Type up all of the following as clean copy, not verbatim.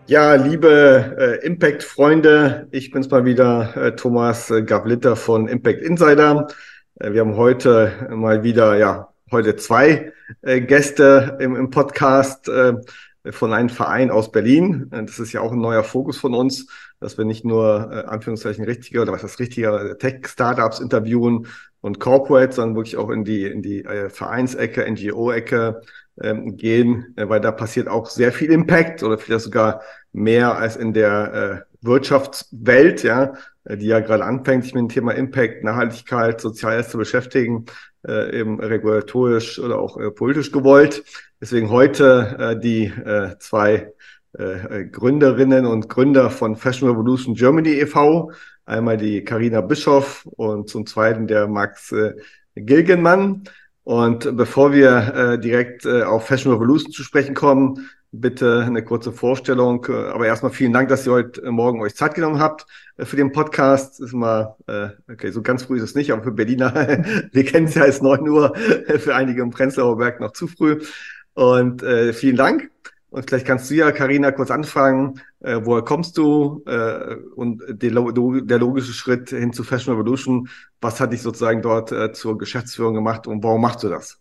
Ja, liebe Impact-Freunde, ich bin's mal wieder, Thomas Gavlitter von Impact Insider. Wir haben heute mal wieder, ja, heute zwei Gäste im Podcast von einem Verein aus Berlin. Das ist ja auch ein neuer Fokus von uns, dass wir nicht nur Anführungszeichen richtige oder was heißt richtige Tech-Startups interviewen und Corporate, sondern wirklich auch in die Vereinsecke, NGO-Ecke gehen, weil da passiert auch sehr viel Impact oder vielleicht sogar mehr als in der Wirtschaftswelt, ja, die ja gerade anfängt, sich mit dem Thema Impact, Nachhaltigkeit, Soziales zu beschäftigen, eben regulatorisch oder auch politisch gewollt. Deswegen heute die zwei Gründerinnen und Gründer von Fashion Revolution Germany e.V., einmal die Carina Bischoff und zum zweiten der Max Gilgenmann. Und bevor wir direkt auf Fashion Revolution zu sprechen kommen, bitte eine kurze Vorstellung. Aber erstmal vielen Dank, dass ihr heute Morgen euch Zeit genommen habt für den Podcast. Ist mal, okay, so ganz früh ist es nicht, aber für Berliner, wir kennen es ja als 9 Uhr, für einige im Prenzlauer Berg noch zu früh. Und vielen Dank. Und vielleicht kannst du ja, Carina, kurz anfragen, woher kommst du? Und der logische Schritt hin zu Fashion Revolution, was hat dich sozusagen dort zur Geschäftsführung gemacht und warum machst du das?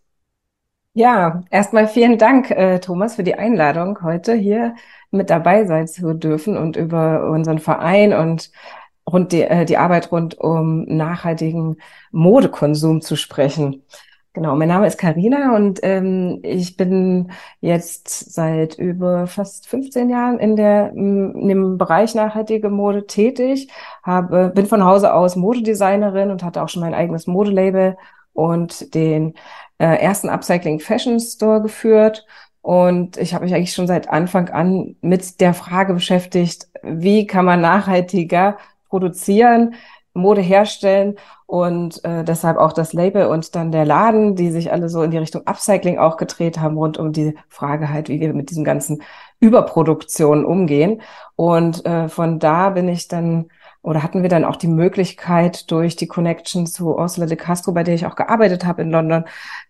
Ja, erstmal vielen Dank, Thomas, für die Einladung, heute hier mit dabei sein zu dürfen und über unseren Verein und die Arbeit rund um nachhaltigen Modekonsum zu sprechen. Genau, mein Name ist Karina und ich bin jetzt seit über fast 15 Jahren in dem Bereich nachhaltige Mode tätig, bin von Hause aus Modedesignerin und hatte auch schon mein eigenes Modelabel und den ersten Upcycling Fashion Store geführt. Und ich habe mich eigentlich schon seit Anfang an mit der Frage beschäftigt, wie kann man nachhaltiger produzieren, Mode herstellen und deshalb auch das Label und dann der Laden, die sich alle so in die Richtung Upcycling auch gedreht haben, rund um die Frage halt, wie wir mit diesem ganzen Überproduktion umgehen. Und von da bin ich dann oder hatten wir dann auch die Möglichkeit, durch die Connection zu Ursula de Castro, bei der ich auch gearbeitet habe in London,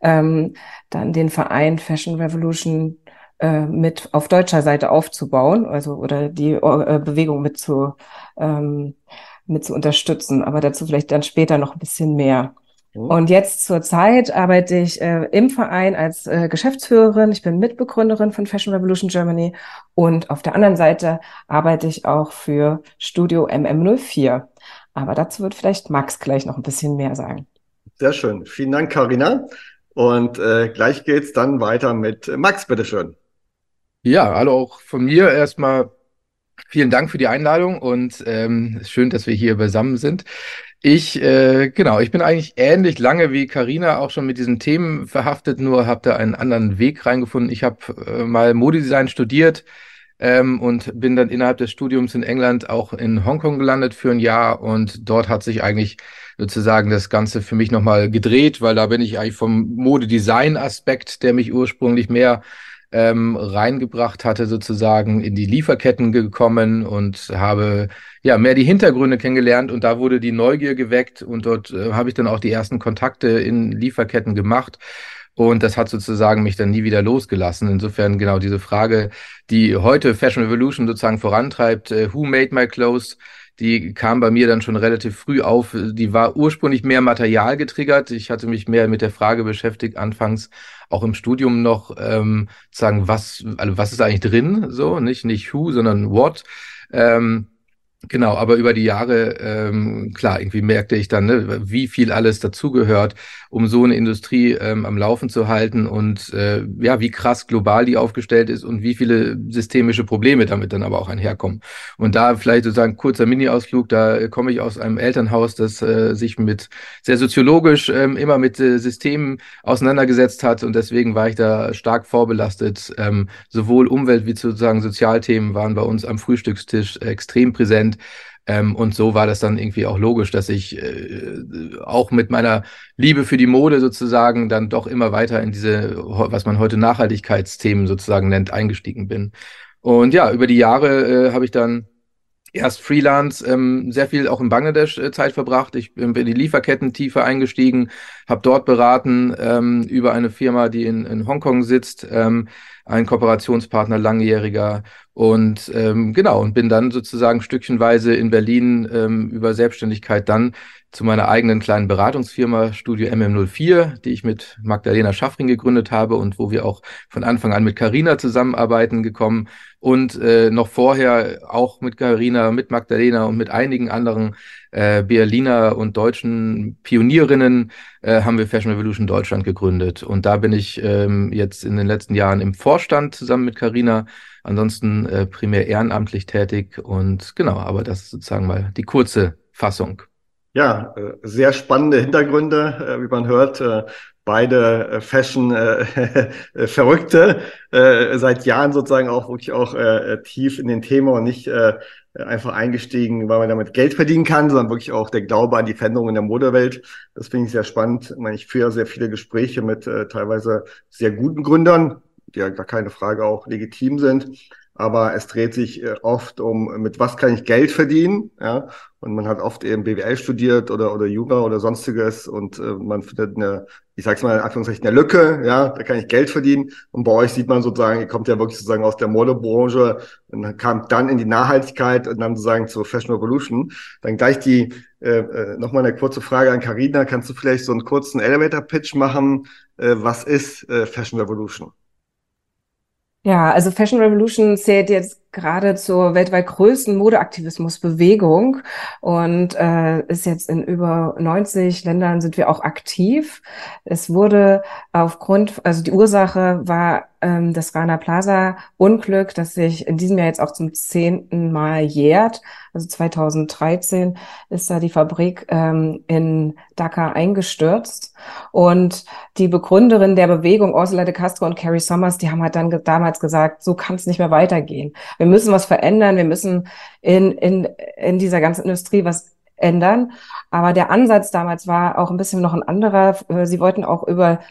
dann den Verein Fashion Revolution mit auf deutscher Seite aufzubauen, also oder die Bewegung mit zu unterstützen. Aber dazu vielleicht dann später noch ein bisschen mehr. Hm? Und jetzt zur Zeit arbeite ich im Verein als Geschäftsführerin. Ich bin Mitbegründerin von Fashion Revolution Germany und auf der anderen Seite arbeite ich auch für Studio MM04. Aber dazu wird vielleicht Max gleich noch ein bisschen mehr sagen. Sehr schön. Vielen Dank, Carina. Und gleich geht's dann weiter mit Max, bitteschön. Ja, hallo auch von mir erstmal vielen Dank für die Einladung und schön, dass wir hier beisammen sind. Ich bin eigentlich ähnlich lange wie Karina auch schon mit diesen Themen verhaftet, nur habe da einen anderen Weg reingefunden. Ich habe mal Modedesign studiert und bin dann innerhalb des Studiums in England auch in Hongkong gelandet für ein Jahr und dort hat sich eigentlich sozusagen das Ganze für mich nochmal gedreht, weil da bin ich eigentlich vom Modedesign-Aspekt, der mich ursprünglich mehr reingebracht hatte, sozusagen in die Lieferketten gekommen und habe ja mehr die Hintergründe kennengelernt und da wurde die Neugier geweckt und dort habe ich dann auch die ersten Kontakte in Lieferketten gemacht. Und das hat sozusagen mich dann nie wieder losgelassen. Insofern genau diese Frage, die heute Fashion Revolution sozusagen vorantreibt, who made my clothes? Die kam bei mir dann schon relativ früh auf. Die war ursprünglich mehr Material getriggert. Ich hatte mich mehr mit der Frage beschäftigt, anfangs auch im Studium noch, sagen, also was ist eigentlich drin? So, nicht who, sondern what. Ähm, Genau, aber über die Jahre, klar, irgendwie merkte ich dann, ne, wie viel alles dazugehört, um so eine Industrie am Laufen zu halten und ja, wie krass global die aufgestellt ist und wie viele systemische Probleme damit dann aber auch einherkommen. Und da vielleicht sozusagen kurzer Mini-Ausflug, da komme ich aus einem Elternhaus, das sich mit sehr soziologisch immer mit Systemen auseinandergesetzt hat und deswegen war ich da stark vorbelastet. Sowohl Umwelt- wie sozusagen Sozialthemen waren bei uns am Frühstückstisch extrem präsent. Und so war das dann irgendwie auch logisch, dass ich auch mit meiner Liebe für die Mode sozusagen dann doch immer weiter in diese, was man heute Nachhaltigkeitsthemen sozusagen nennt, eingestiegen bin. Und ja, über die Jahre habe ich dann erst Freelance, sehr viel auch in Bangladesch Zeit verbracht. Ich bin in die Lieferketten tiefer eingestiegen, habe dort beraten über eine Firma, die in Hongkong sitzt. ein Kooperationspartner langjähriger und genau, und bin dann sozusagen stückchenweise in Berlin über Selbstständigkeit dann zu meiner eigenen kleinen Beratungsfirma Studio MM04, die ich mit Magdalena Schaffring gegründet habe und wo wir auch von Anfang an mit Carina zusammenarbeiten gekommen und noch vorher auch mit Carina, mit Magdalena und mit einigen anderen Berliner und deutschen Pionierinnen haben wir Fashion Revolution Deutschland gegründet. Und da bin ich jetzt in den letzten Jahren im Vorstand zusammen mit Carina, ansonsten primär ehrenamtlich tätig. Und genau, aber das ist sozusagen mal die kurze Fassung. Ja, sehr spannende Hintergründe, wie man hört. Beide Fashion-Verrückte, seit Jahren sozusagen auch wirklich auch tief in den Thema und nicht einfach eingestiegen, weil man damit Geld verdienen kann, sondern wirklich auch der Glaube an die Veränderung in der Modewelt. Das finde ich sehr spannend. Ich meine, ich führe sehr viele Gespräche mit teilweise sehr guten Gründern, die ja gar keine Frage auch legitim sind. Aber es dreht sich oft um, mit was kann ich Geld verdienen, ja? Und man hat oft eben BWL studiert oder Jura oder sonstiges und man findet ich sag's mal in Anführungszeichen, eine Lücke, ja, da kann ich Geld verdienen. Und bei euch sieht man sozusagen, ihr kommt ja wirklich sozusagen aus der Modebranche und dann kam dann in die Nachhaltigkeit und dann sozusagen zur Fashion Revolution. Dann gleich nochmal eine kurze Frage an Carina. Kannst du vielleicht so einen kurzen Elevator-Pitch machen? Was ist Fashion Revolution? Ja, also Fashion Revolution zählt jetzt gerade zur weltweit größten Modeaktivismusbewegung und ist jetzt in über 90 Ländern sind wir auch aktiv. Es wurde also die Ursache war das Rana Plaza Unglück, das sich in diesem Jahr jetzt auch zum 10. Mal jährt. Also 2013 ist da die Fabrik in Dhaka eingestürzt und die Begründerin der Bewegung, Ursula de Castro und Carrie Sommers, die haben halt dann damals gesagt, so kann es nicht mehr weitergehen. Wir müssen was verändern, wir müssen in dieser ganzen Industrie was ändern. Aber der Ansatz damals war auch ein bisschen noch ein anderer. Sie wollten auch über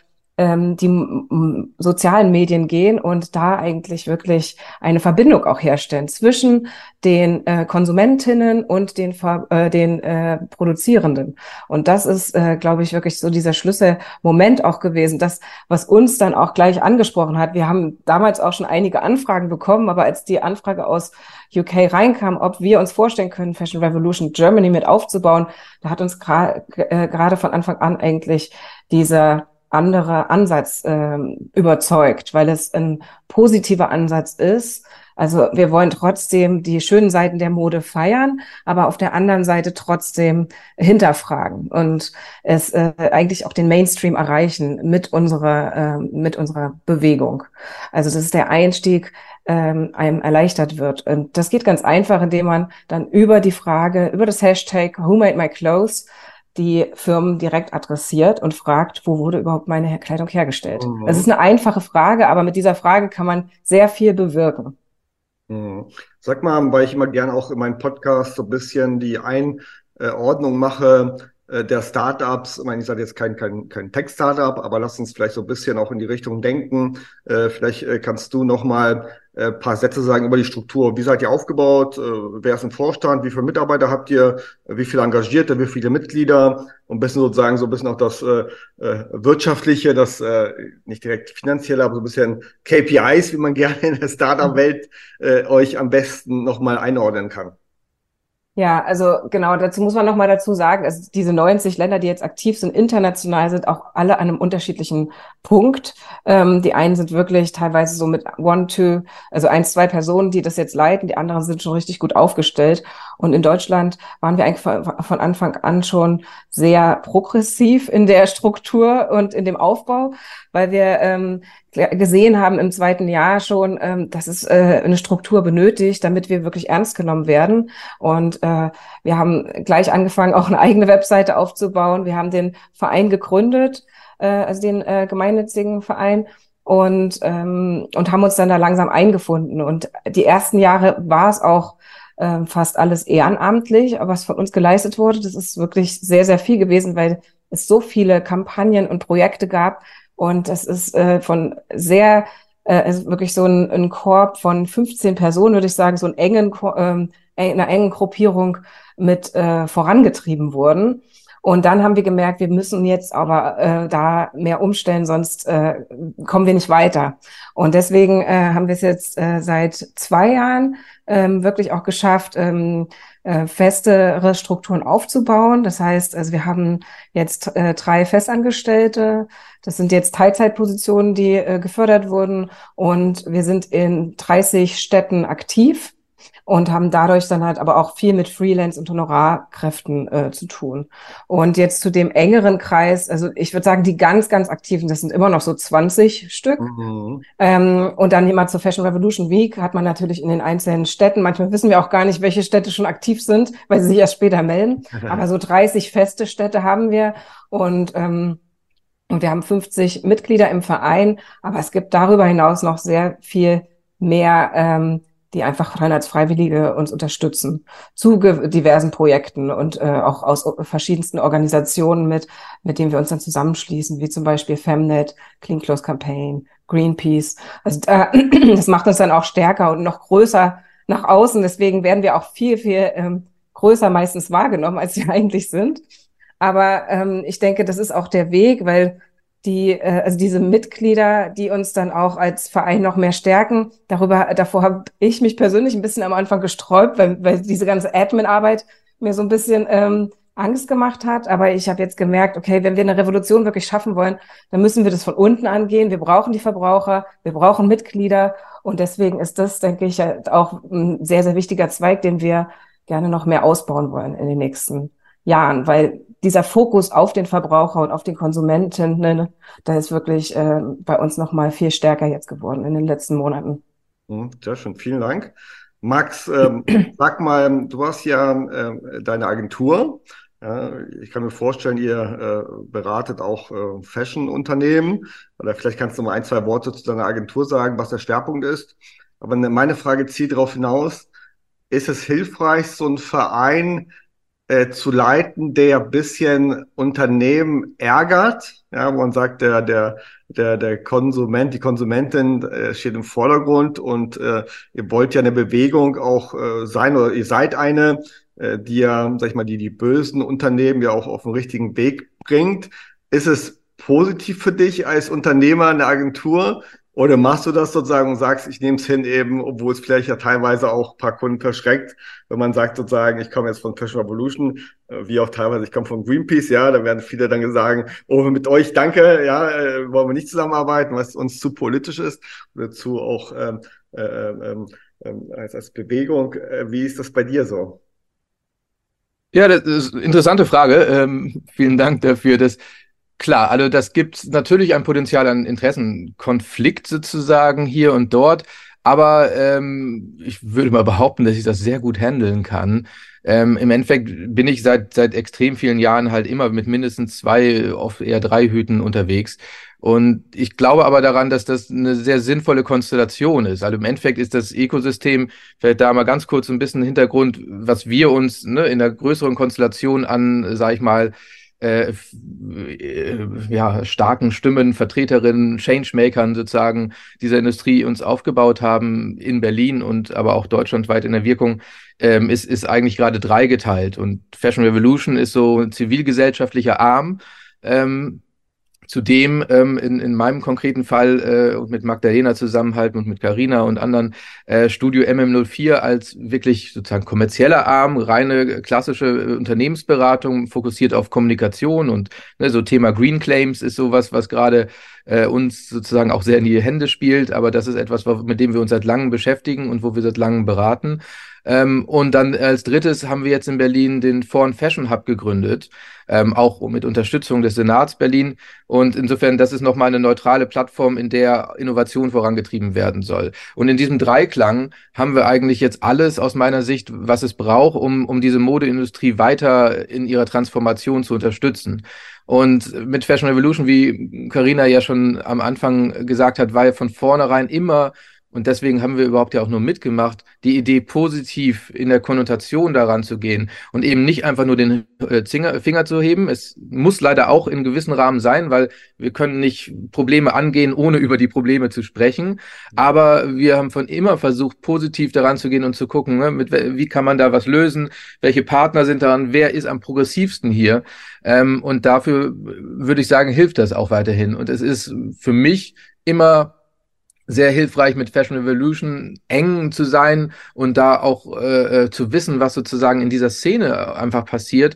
die sozialen Medien gehen und da eigentlich wirklich eine Verbindung auch herstellen zwischen den Konsumentinnen und den Produzierenden. Und das ist, glaube ich, wirklich so dieser Schlüsselmoment auch gewesen, das, was uns dann auch gleich angesprochen hat. Wir haben damals auch schon einige Anfragen bekommen, aber als die Anfrage aus UK reinkam, ob wir uns vorstellen können, Fashion Revolution Germany mit aufzubauen, da hat uns gerade von Anfang an eigentlich dieser andere Ansatz überzeugt, weil es ein positiver Ansatz ist. Also wir wollen trotzdem die schönen Seiten der Mode feiern, aber auf der anderen Seite trotzdem hinterfragen und es eigentlich auch den Mainstream erreichen mit unserer Bewegung. Also das ist der Einstieg, einem erleichtert wird. Und das geht ganz einfach, indem man dann über das Hashtag Who Made My Clothes die Firmen direkt adressiert und fragt, wo wurde überhaupt meine Kleidung hergestellt? Mhm. Das ist eine einfache Frage, aber mit dieser Frage kann man sehr viel bewirken. Mhm. Sag mal, weil ich immer gerne auch in meinem Podcast so ein bisschen die Einordnung mache der Startups. Ich meine, ich sage jetzt kein Tech-Startup, aber lass uns vielleicht so ein bisschen auch in die Richtung denken. Vielleicht kannst du noch mal paar Sätze sagen über die Struktur. Wie seid ihr aufgebaut? Wer ist im Vorstand? Wie viele Mitarbeiter habt ihr? Wie viele Engagierte? Wie viele Mitglieder? Und ein bisschen sozusagen so ein bisschen auch das wirtschaftliche, das nicht direkt finanzielle, aber so ein bisschen KPIs, wie man gerne in der Startup-Welt euch am besten noch mal einordnen kann. Ja, also genau, dazu muss man noch mal dazu sagen, also diese 90 Länder, die jetzt aktiv sind, international sind auch alle an einem unterschiedlichen Punkt. Die einen sind wirklich teilweise so mit also 1, 2 Personen, die das jetzt leiten, die anderen sind schon richtig gut aufgestellt. Und in Deutschland waren wir eigentlich von Anfang an schon sehr progressiv in der Struktur und in dem Aufbau, weil wir gesehen haben im 2. Jahr schon, dass es eine Struktur benötigt, damit wir wirklich ernst genommen werden. Und wir haben gleich angefangen, auch eine eigene Webseite aufzubauen. Wir haben den Verein gegründet, also den gemeinnützigen Verein. Und haben uns dann da langsam eingefunden. Und die ersten Jahre war es auch fast alles ehrenamtlich, was von uns geleistet wurde. Das ist wirklich sehr, sehr viel gewesen, weil es so viele Kampagnen und Projekte gab. Und das ist ist wirklich so ein Korb von 15 Personen, würde ich sagen, so einer engen Gruppierung mit vorangetrieben wurden. Und dann haben wir gemerkt, wir müssen jetzt aber da mehr umstellen, sonst kommen wir nicht weiter. Und deswegen haben wir es jetzt seit 2 Jahren wirklich auch geschafft, festere Strukturen aufzubauen. Das heißt, also wir haben jetzt 3 Festangestellte. Das sind jetzt Teilzeitpositionen, die gefördert wurden. Und wir sind in 30 Städten aktiv und haben dadurch dann halt aber auch viel mit Freelance- und Honorarkräften zu tun. Und jetzt zu dem engeren Kreis, also ich würde sagen, die ganz, ganz Aktiven, das sind immer noch so 20 Stück. Mhm. Und dann immer zur Fashion Revolution Week hat man natürlich in den einzelnen Städten, manchmal wissen wir auch gar nicht, welche Städte schon aktiv sind, weil sie sich erst später melden. Aber so 30 feste Städte haben wir und wir haben 50 Mitglieder im Verein, aber es gibt darüber hinaus noch sehr viel mehr, die einfach rein als Freiwillige uns unterstützen zu diversen Projekten und auch aus verschiedensten Organisationen mit denen wir uns dann zusammenschließen, wie zum Beispiel Femnet, Clean Clothes Campaign, Greenpeace. Also das macht uns dann auch stärker und noch größer nach außen. Deswegen werden wir auch viel, viel größer meistens wahrgenommen, als wir eigentlich sind. Aber ich denke, das ist auch der Weg, weil also diese Mitglieder, die uns dann auch als Verein noch mehr stärken, davor habe ich mich persönlich ein bisschen am Anfang gesträubt, weil diese ganze Admin-Arbeit mir so ein bisschen Angst gemacht hat. Aber ich habe jetzt gemerkt, okay, wenn wir eine Revolution wirklich schaffen wollen, dann müssen wir das von unten angehen. Wir brauchen die Verbraucher, wir brauchen Mitglieder. Und deswegen ist das, denke ich, auch ein sehr, sehr wichtiger Zweig, den wir gerne noch mehr ausbauen wollen in den nächsten Jahren, weil dieser Fokus auf den Verbraucher und auf den Konsumenten, ne, der ist wirklich bei uns noch mal viel stärker jetzt geworden in den letzten Monaten. Sehr schön, vielen Dank. Max, sag mal, du hast ja deine Agentur. Ja, ich kann mir vorstellen, ihr beratet auch Fashion-Unternehmen. Oder vielleicht kannst du mal 1, 2 Worte zu deiner Agentur sagen, was der Schwerpunkt ist. Aber meine Frage zielt darauf hinaus, ist es hilfreich, so einen Verein zu leiten, der ein bisschen Unternehmen ärgert, ja, wo man sagt, der Konsument, die Konsumentin steht im Vordergrund und ihr wollt ja eine Bewegung auch sein oder ihr seid eine, die ja, sag ich mal, die bösen Unternehmen ja auch auf den richtigen Weg bringt. Ist es positiv für dich als Unternehmer eine Agentur? Oder machst du das sozusagen und sagst, ich nehme es hin eben, obwohl es vielleicht ja teilweise auch ein paar Kunden verschreckt, wenn man sagt sozusagen, ich komme jetzt von Fashion Revolution, wie auch teilweise, ich komme von Greenpeace, ja, da werden viele dann sagen, oh, mit euch, danke, ja, wollen wir nicht zusammenarbeiten, was uns zu politisch ist oder zu auch als Bewegung. Wie ist das bei dir so? Ja, das ist eine interessante Frage. Vielen Dank dafür. Klar, also das gibt natürlich ein Potenzial an Interessenkonflikt sozusagen hier und dort, aber ich würde mal behaupten, dass ich das sehr gut handeln kann. Im Endeffekt bin ich seit extrem vielen Jahren halt immer mit mindestens 2, oft eher 3 Hüten unterwegs. Und ich glaube aber daran, dass das eine sehr sinnvolle Konstellation ist. Also im Endeffekt ist das Ökosystem, vielleicht da mal ganz kurz ein bisschen Hintergrund, was wir uns in der größeren Konstellation an, sag ich mal, ja, starken Stimmen, Vertreterinnen, Changemakern sozusagen dieser Industrie uns aufgebaut haben in Berlin und aber auch deutschlandweit in der Wirkung, ist eigentlich gerade dreigeteilt. Und Fashion Revolution ist so ein zivilgesellschaftlicher Arm. Zudem in meinem konkreten Fall mit Magdalena zusammenhalten und mit Carina und anderen Studio MM04 als wirklich sozusagen kommerzieller Arm, reine klassische Unternehmensberatung, fokussiert auf Kommunikation und so Thema Green Claims ist sowas, was gerade uns sozusagen auch sehr in die Hände spielt, aber das ist etwas, mit dem wir uns seit langem beschäftigen und wo wir seit langem beraten. Und dann als drittes haben wir jetzt in Berlin den Foreign Fashion Hub gegründet, auch mit Unterstützung des Senats Berlin. Und insofern, das ist nochmal eine neutrale Plattform, in der Innovation vorangetrieben werden soll. Und in diesem Dreiklang haben wir eigentlich jetzt alles aus meiner Sicht, was es braucht, um diese Modeindustrie weiter in ihrer Transformation zu unterstützen. Und mit Fashion Revolution, wie Carina ja schon am Anfang gesagt hat, war ja von vornherein immer, Und deswegen haben wir überhaupt ja auch nur mitgemacht, die Idee positiv in der Konnotation daran zu gehen und eben nicht einfach nur den Finger zu heben. Es muss leider auch in gewissen Rahmen sein, weil wir können nicht Probleme angehen, ohne über die Probleme zu sprechen. Aber wir haben von immer versucht, positiv daran zu gehen und zu gucken, ne, wie kann man da was lösen, welche Partner sind daran, wer ist am progressivsten hier. Und dafür würde ich sagen, hilft das auch weiterhin. Und es ist für mich immer sehr hilfreich, mit Fashion Revolution eng zu sein und da auch zu wissen, was sozusagen in dieser Szene einfach passiert,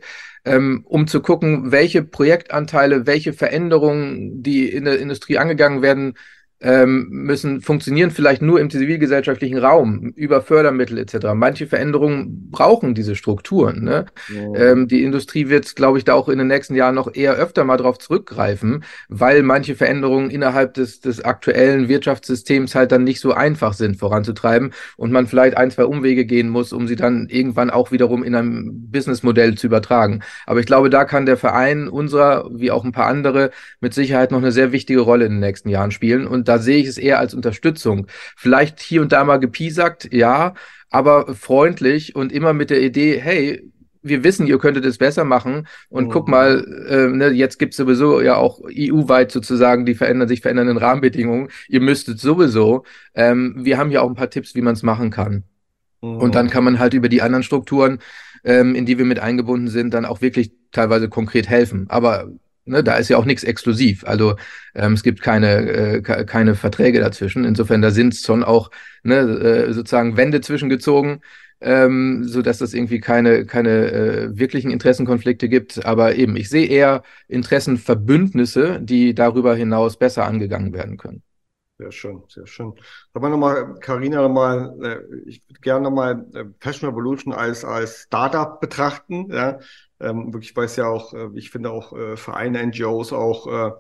um zu gucken, welche Projektanteile, welche Veränderungen, die in der Industrie angegangen werden, funktionieren vielleicht nur im zivilgesellschaftlichen Raum, über Fördermittel etc. Manche Veränderungen brauchen diese Strukturen. Ne? Die Industrie wird, glaube ich, da auch in den nächsten Jahren noch eher öfter mal drauf zurückgreifen, weil manche Veränderungen innerhalb des aktuellen Wirtschaftssystems halt dann nicht so einfach sind voranzutreiben und man vielleicht ein, zwei Umwege gehen muss, um sie dann irgendwann auch wiederum in einem Businessmodell zu übertragen. Aber ich glaube, da kann der Verein unserer, wie auch ein paar andere, mit Sicherheit noch eine sehr wichtige Rolle in den nächsten Jahren spielen. Und da sehe ich es eher als Unterstützung. Vielleicht hier und da mal gepiesackt, ja, aber freundlich und immer mit der Idee, hey, wir wissen, ihr könntet es besser machen und guck mal, ne, jetzt gibt es sowieso ja auch EU-weit sozusagen die sich verändernden Rahmenbedingungen. Ihr müsstet sowieso. Wir haben ja auch ein paar Tipps, wie man es machen kann. Und dann kann man halt über die anderen Strukturen, in die wir mit eingebunden sind, dann auch wirklich teilweise konkret helfen. Aber ne, da ist ja auch nichts exklusiv. Also es gibt keine Verträge dazwischen. Insofern, da sind schon auch ne, sozusagen Wände zwischengezogen, sodass das irgendwie keine wirklichen Interessenkonflikte gibt. Aber eben, ich sehe eher Interessenverbündnisse, die darüber hinaus besser angegangen werden können. Sehr schön, sehr schön. Aber nochmal, Carina, nochmal, ich würde gerne nochmal Fashion Revolution als Startup betrachten. Ja? Wirklich, weil es ja auch, ich finde auch Vereine, NGOs auch,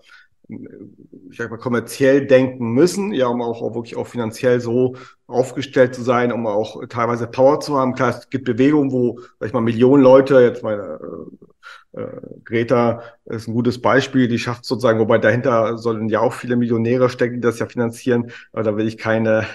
ich sag mal, kommerziell denken müssen, ja, um auch wirklich auch finanziell so aufgestellt zu sein, um auch teilweise Power zu haben. Klar, es gibt Bewegungen, wo, sag ich mal, Millionen Leute, jetzt meine Greta ist ein gutes Beispiel, die schafft sozusagen, wobei dahinter sollen ja auch viele Millionäre stecken, die das ja finanzieren, aber da will ich keine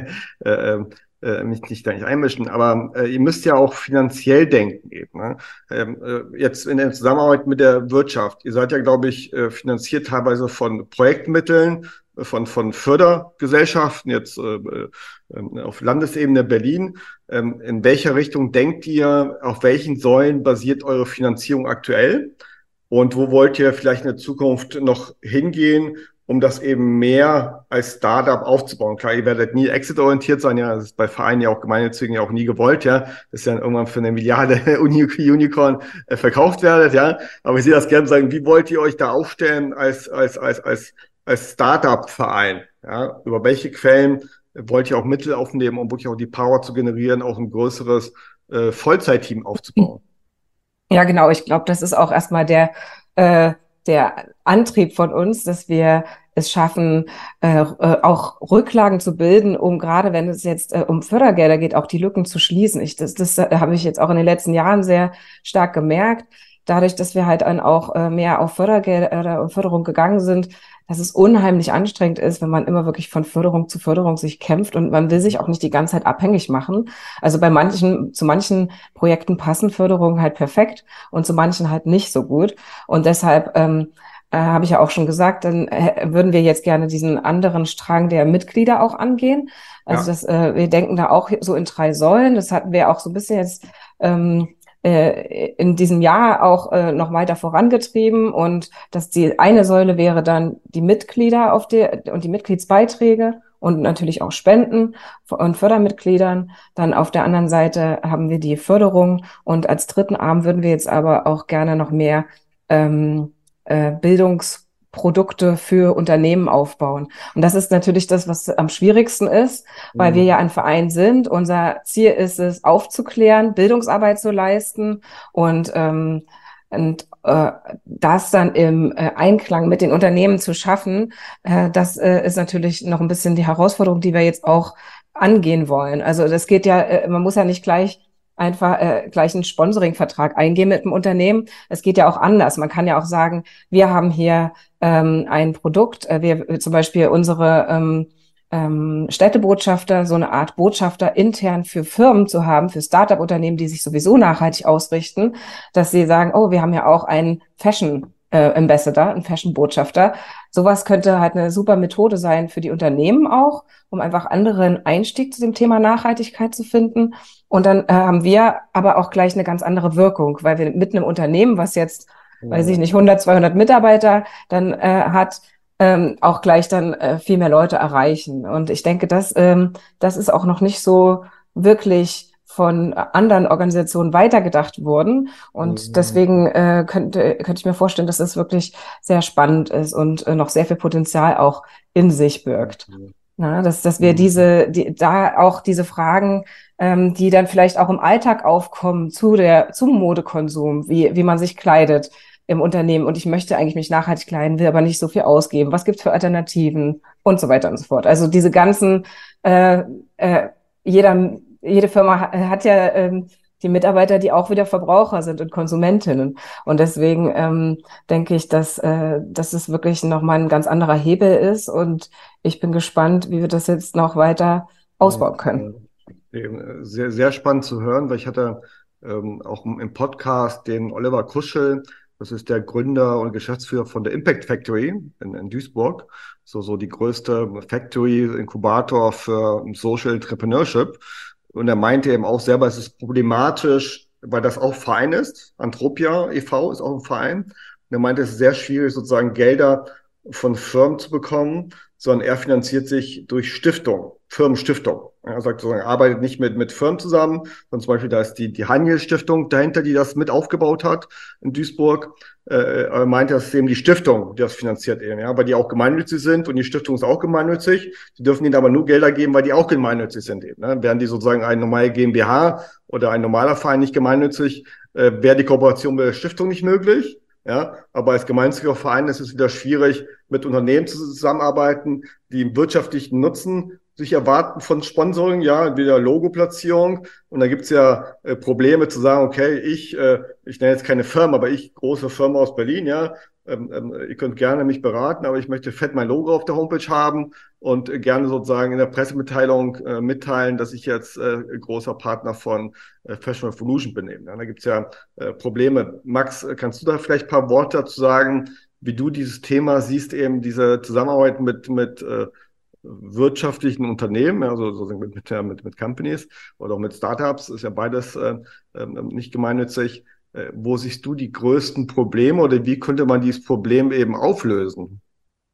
mich da nicht einmischen, aber ihr müsst ja auch finanziell denken eben. Ne? Jetzt in der Zusammenarbeit mit der Wirtschaft, ihr seid ja, glaube ich, finanziert teilweise von Projektmitteln, von Fördergesellschaften, jetzt auf Landesebene Berlin. In welcher Richtung denkt ihr, auf welchen Säulen basiert eure Finanzierung aktuell? Und wo wollt ihr vielleicht in der Zukunft noch hingehen, um das eben mehr als Startup aufzubauen? Klar, ihr werdet nie exit-orientiert sein, ja, das ist bei Vereinen ja auch gemeinnützigen ja auch nie gewollt, ja, dass ihr dann irgendwann für 1 Milliarde Unicorn verkauft werdet, ja, aber ich sehe das gerne sagen, wie wollt ihr euch da aufstellen als Startup-Verein, ja, über welche Quellen wollt ihr auch Mittel aufnehmen, um wirklich auch die Power zu generieren, auch ein größeres Vollzeitteam aufzubauen? Ja, genau. Ich glaube, das ist auch erstmal der Antrieb von uns, dass wir es schaffen, auch Rücklagen zu bilden, um gerade wenn es jetzt um Fördergelder geht, auch die Lücken zu schließen. Das habe ich jetzt auch in den letzten Jahren sehr stark gemerkt. Dadurch, dass wir halt dann auch mehr auf Fördergelder und Förderung gegangen sind, dass es unheimlich anstrengend ist, wenn man immer wirklich von Förderung zu Förderung sich kämpft und man will sich auch nicht die ganze Zeit abhängig machen. Also zu manchen Projekten passen Förderungen halt perfekt und zu manchen halt nicht so gut. Und deshalb habe ich ja auch schon gesagt, dann würden wir jetzt gerne diesen anderen Strang der Mitglieder auch angehen. Also wir denken da auch so in 3 Säulen. Das hatten wir auch so ein bisschen jetzt in diesem Jahr auch noch weiter vorangetrieben, und dass die eine Säule wäre dann die Mitglieder und die Mitgliedsbeiträge und natürlich auch Spenden und Fördermitgliedern. Dann auf der anderen Seite haben wir die Förderung, und als dritten Arm würden wir jetzt aber auch gerne noch mehr Bildungsprodukte für Unternehmen aufbauen. Und das ist natürlich das, was am schwierigsten ist, weil wir ja ein Verein sind. Unser Ziel ist es, aufzuklären, Bildungsarbeit zu leisten und das dann im Einklang mit den Unternehmen zu schaffen. Das ist natürlich noch ein bisschen die Herausforderung, die wir jetzt auch angehen wollen. Also das geht ja, man muss ja nicht gleich einen Sponsoring-Vertrag eingehen mit dem Unternehmen. Es geht ja auch anders. Man kann ja auch sagen, wir haben hier ein Produkt, wir zum Beispiel unsere Städtebotschafter, so eine Art Botschafter intern für Firmen zu haben, für Startup-Unternehmen, die sich sowieso nachhaltig ausrichten, dass sie sagen, oh, wir haben ja auch einen Fashion Ambassador, einen Fashion-Botschafter. Sowas könnte halt eine super Methode sein für die Unternehmen auch, um einfach anderen Einstieg zu dem Thema Nachhaltigkeit zu finden. Und dann haben wir aber auch gleich eine ganz andere Wirkung, weil wir mit einem Unternehmen, was jetzt, weiß ich nicht, 100, 200 Mitarbeiter dann hat, auch gleich dann viel mehr Leute erreichen. Und ich denke, das ist auch noch nicht so wirklich von anderen Organisationen weitergedacht worden. Und deswegen könnte ich mir vorstellen, dass das wirklich sehr spannend ist und noch sehr viel Potenzial auch in sich birgt. Na, dass wir da auch diese Fragen, die dann vielleicht auch im Alltag aufkommen zum Modekonsum, wie man sich kleidet im Unternehmen, und ich möchte eigentlich mich nachhaltig kleiden, will aber nicht so viel ausgeben. Was gibt's für Alternativen und so weiter und so fort. Also diese ganzen, jede Firma hat ja die Mitarbeiter, die auch wieder Verbraucher sind und Konsumentinnen. Und deswegen denke ich, dass es wirklich nochmal ein ganz anderer Hebel ist. Und ich bin gespannt, wie wir das jetzt noch weiter ausbauen können. Sehr, sehr spannend zu hören, weil ich hatte auch im Podcast den Oliver Kuschel. Das ist der Gründer und Geschäftsführer von der Impact Factory in Duisburg. So die größte Factory, Inkubator für Social Entrepreneurship. Und er meinte eben auch selber, es ist problematisch, weil das auch Verein ist. Antropia e.V. ist auch ein Verein. Und er meinte, es ist sehr schwierig, sozusagen Gelder von Firmen zu bekommen, sondern er finanziert sich durch Stiftung, Firmenstiftung. Er sagt sozusagen, er arbeitet nicht mit Firmen zusammen, sondern zum Beispiel da ist die Heinrich-Stiftung dahinter, die das mit aufgebaut hat in Duisburg. Er meinte, das ist eben die Stiftung, die das finanziert eben, ja, weil die auch gemeinnützig sind und die Stiftung ist auch gemeinnützig. Die dürfen ihnen aber nur Gelder geben, weil die auch gemeinnützig sind eben. Ne? Wären die sozusagen eine normale GmbH oder ein normaler Verein nicht gemeinnützig, wäre die Kooperation mit der Stiftung nicht möglich. Ja, aber als gemeinnütziger Verein ist es wieder schwierig, mit Unternehmen zusammenarbeiten, die im wirtschaftlichen Nutzen sich erwarten von Sponsoring, ja, wieder Logoplatzierung. Und da gibt's ja Probleme zu sagen, okay, ich nenne jetzt keine Firma, aber ich, große Firma aus Berlin, ja, ihr könnt gerne mich beraten, aber ich möchte fett mein Logo auf der Homepage haben und gerne sozusagen in der Pressemitteilung mitteilen, dass ich jetzt großer Partner von Fashion Revolution bin. Ja, da gibt's ja Probleme. Max, kannst du da vielleicht ein paar Worte dazu sagen, wie du dieses Thema siehst, eben diese Zusammenarbeit mit wirtschaftlichen Unternehmen, also sozusagen mit Companies oder auch mit Startups, ist ja beides nicht gemeinnützig. Wo siehst du die größten Probleme oder wie könnte man dieses Problem eben auflösen?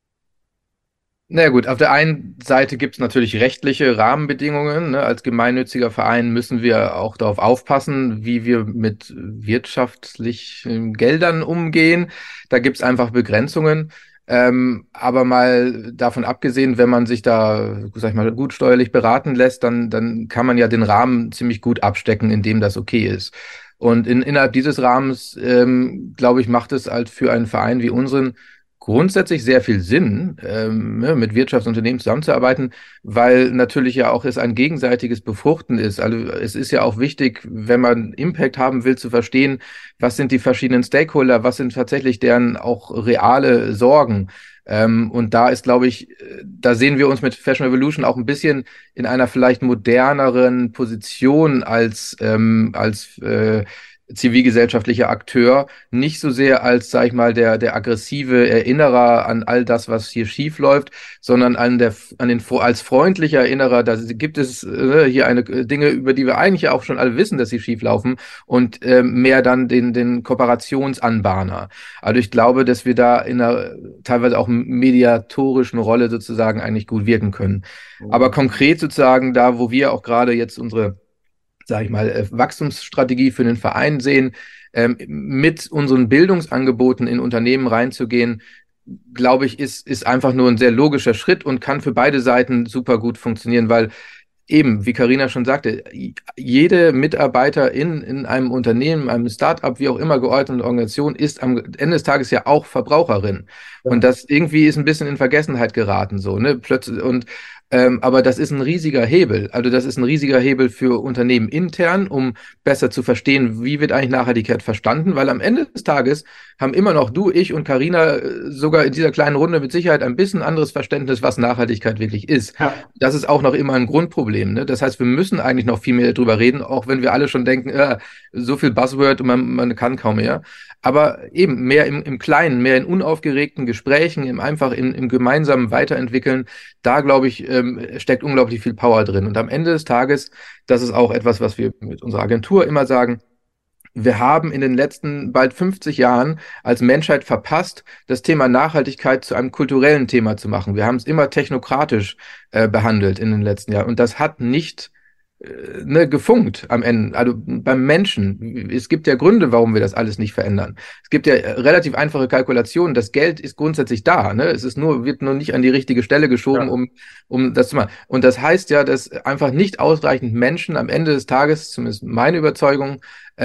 Na gut, auf der einen Seite gibt es natürlich rechtliche Rahmenbedingungen. Ne? Als gemeinnütziger Verein müssen wir auch darauf aufpassen, wie wir mit wirtschaftlichen Geldern umgehen. Da gibt es einfach Begrenzungen. Aber mal davon abgesehen, wenn man sich da, sag ich mal, gut steuerlich beraten lässt, dann kann man ja den Rahmen ziemlich gut abstecken, in dem das okay ist. Und innerhalb dieses Rahmens, glaube ich, macht es halt für einen Verein wie unseren grundsätzlich sehr viel Sinn, mit Wirtschaftsunternehmen zusammenzuarbeiten, weil natürlich ja auch es ein gegenseitiges Befruchten ist. Also es ist ja auch wichtig, wenn man Impact haben will, zu verstehen, was sind die verschiedenen Stakeholder, was sind tatsächlich deren auch reale Sorgen. Und da ist, glaube ich, da sehen wir uns mit Fashion Revolution auch ein bisschen in einer vielleicht moderneren Position als zivilgesellschatlicher Akteur, nicht so sehr als, sag ich mal, der aggressive Erinnerer an all das, was hier schief läuft, sondern als freundlicher Erinnerer, da gibt es hier Dinge, über die wir eigentlich auch schon alle wissen, dass sie schief laufen, und mehr dann den Kooperationsanbahner. Also ich glaube, dass wir da in einer teilweise auch mediatorischen Rolle sozusagen eigentlich gut wirken können. Aber konkret sozusagen da, wo wir auch gerade jetzt unsere, sage ich mal, Wachstumsstrategie für den Verein sehen, mit unseren Bildungsangeboten in Unternehmen reinzugehen, glaube ich, ist einfach nur ein sehr logischer Schritt und kann für beide Seiten super gut funktionieren, weil eben, wie Carina schon sagte, jede Mitarbeiterin in einem Unternehmen, einem Start-up, wie auch immer geordnete Organisation, ist am Ende des Tages ja auch Verbraucherin. Ja. Und das irgendwie ist ein bisschen in Vergessenheit geraten, so, ne? Plötzlich, Aber das ist ein riesiger Hebel. Also das ist ein riesiger Hebel für Unternehmen intern, um besser zu verstehen, wie wird eigentlich Nachhaltigkeit verstanden, weil am Ende des Tages haben immer noch du, ich und Karina sogar in dieser kleinen Runde mit Sicherheit ein bisschen anderes Verständnis, was Nachhaltigkeit wirklich ist. Ja, Das ist auch noch immer ein Grundproblem, ne? Das heißt, wir müssen eigentlich noch viel mehr darüber reden, auch wenn wir alle schon denken, so viel Buzzword und man kann kaum mehr. Aber eben mehr im Kleinen, mehr in unaufgeregten Gesprächen, im gemeinsamen Weiterentwickeln. Da, glaube ich, steckt unglaublich viel Power drin. Und am Ende des Tages, das ist auch etwas, was wir mit unserer Agentur immer sagen, wir haben in den letzten bald 50 Jahren als Menschheit verpasst, das Thema Nachhaltigkeit zu einem kulturellen Thema zu machen. Wir haben es immer technokratisch behandelt in den letzten Jahren. Und das hat nicht gefunkt am Ende, also beim Menschen. Es gibt ja Gründe, warum wir das alles nicht verändern. Es gibt ja relativ einfache Kalkulationen. Das Geld ist grundsätzlich da, ne? Wird nur nicht an die richtige Stelle geschoben, ja, um das zu machen. Und das heißt ja, dass einfach nicht ausreichend Menschen am Ende des Tages, zumindest meine Überzeugung,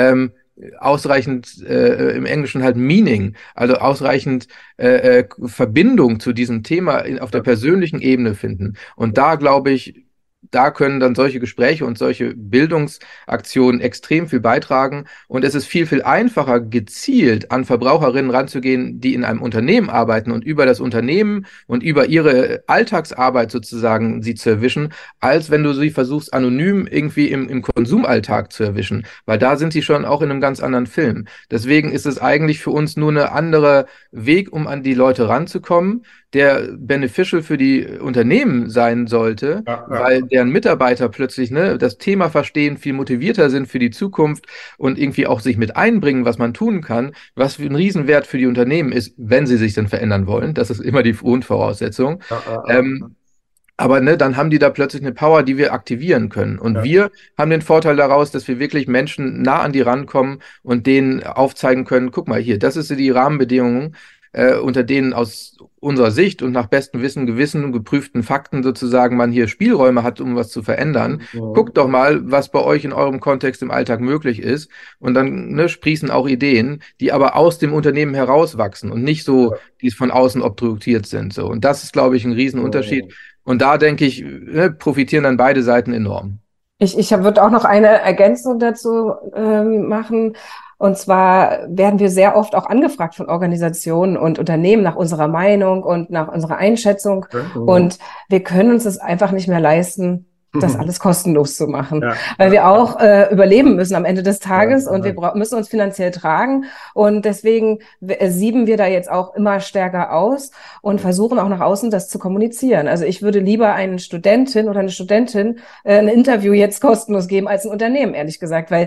ausreichend im Englischen halt Meaning, also ausreichend Verbindung zu diesem Thema auf der ja, persönlichen Ebene finden. Und da glaube ich, da können dann solche Gespräche und solche Bildungsaktionen extrem viel beitragen. Und es ist viel, viel einfacher, gezielt an Verbraucherinnen ranzugehen, die in einem Unternehmen arbeiten und über das Unternehmen und über ihre Alltagsarbeit sozusagen sie zu erwischen, als wenn du sie versuchst, anonym irgendwie im Konsumalltag zu erwischen. Weil da sind sie schon auch in einem ganz anderen Film. Deswegen ist es eigentlich für uns nur eine andere Weg, um an die Leute ranzukommen, der beneficial für die Unternehmen sein sollte, ja, ja, weil deren Mitarbeiter plötzlich das Thema verstehen, viel motivierter sind für die Zukunft und irgendwie auch sich mit einbringen, was man tun kann, was für ein Riesenwert für die Unternehmen ist, wenn sie sich denn verändern wollen. Das ist immer die Grundvoraussetzung. ja, Aber dann haben die da plötzlich eine Power, die wir aktivieren können. Und ja, wir haben den Vorteil daraus, dass wir wirklich Menschen nah an die rankommen und denen aufzeigen können, guck mal hier, das ist die Rahmenbedingungen, unter denen aus unserer Sicht und nach bestem Wissen, Gewissen und geprüften Fakten sozusagen man hier Spielräume hat, um was zu verändern. Guckt doch mal, was bei euch in eurem Kontext im Alltag möglich ist. Und dann sprießen auch Ideen, die aber aus dem Unternehmen herauswachsen und nicht so, die von außen obtruiert sind. So. Und das ist, glaube ich, ein Riesenunterschied. ja. Und da denke ich, profitieren dann beide Seiten enorm. Ich würde auch noch eine Ergänzung dazu machen. Und zwar werden wir sehr oft auch angefragt von Organisationen und Unternehmen nach unserer Meinung und nach unserer Einschätzung. Und wir können uns das einfach nicht mehr leisten, das alles kostenlos zu machen, Ja, weil wir auch überleben müssen am Ende des Tages und wir ja, müssen uns finanziell tragen. Und deswegen sieben wir da jetzt auch immer stärker aus und versuchen auch nach außen das zu kommunizieren. Also ich würde lieber einen Studentin oder eine Studentin ein Interview jetzt kostenlos geben als ein Unternehmen, ehrlich gesagt, weil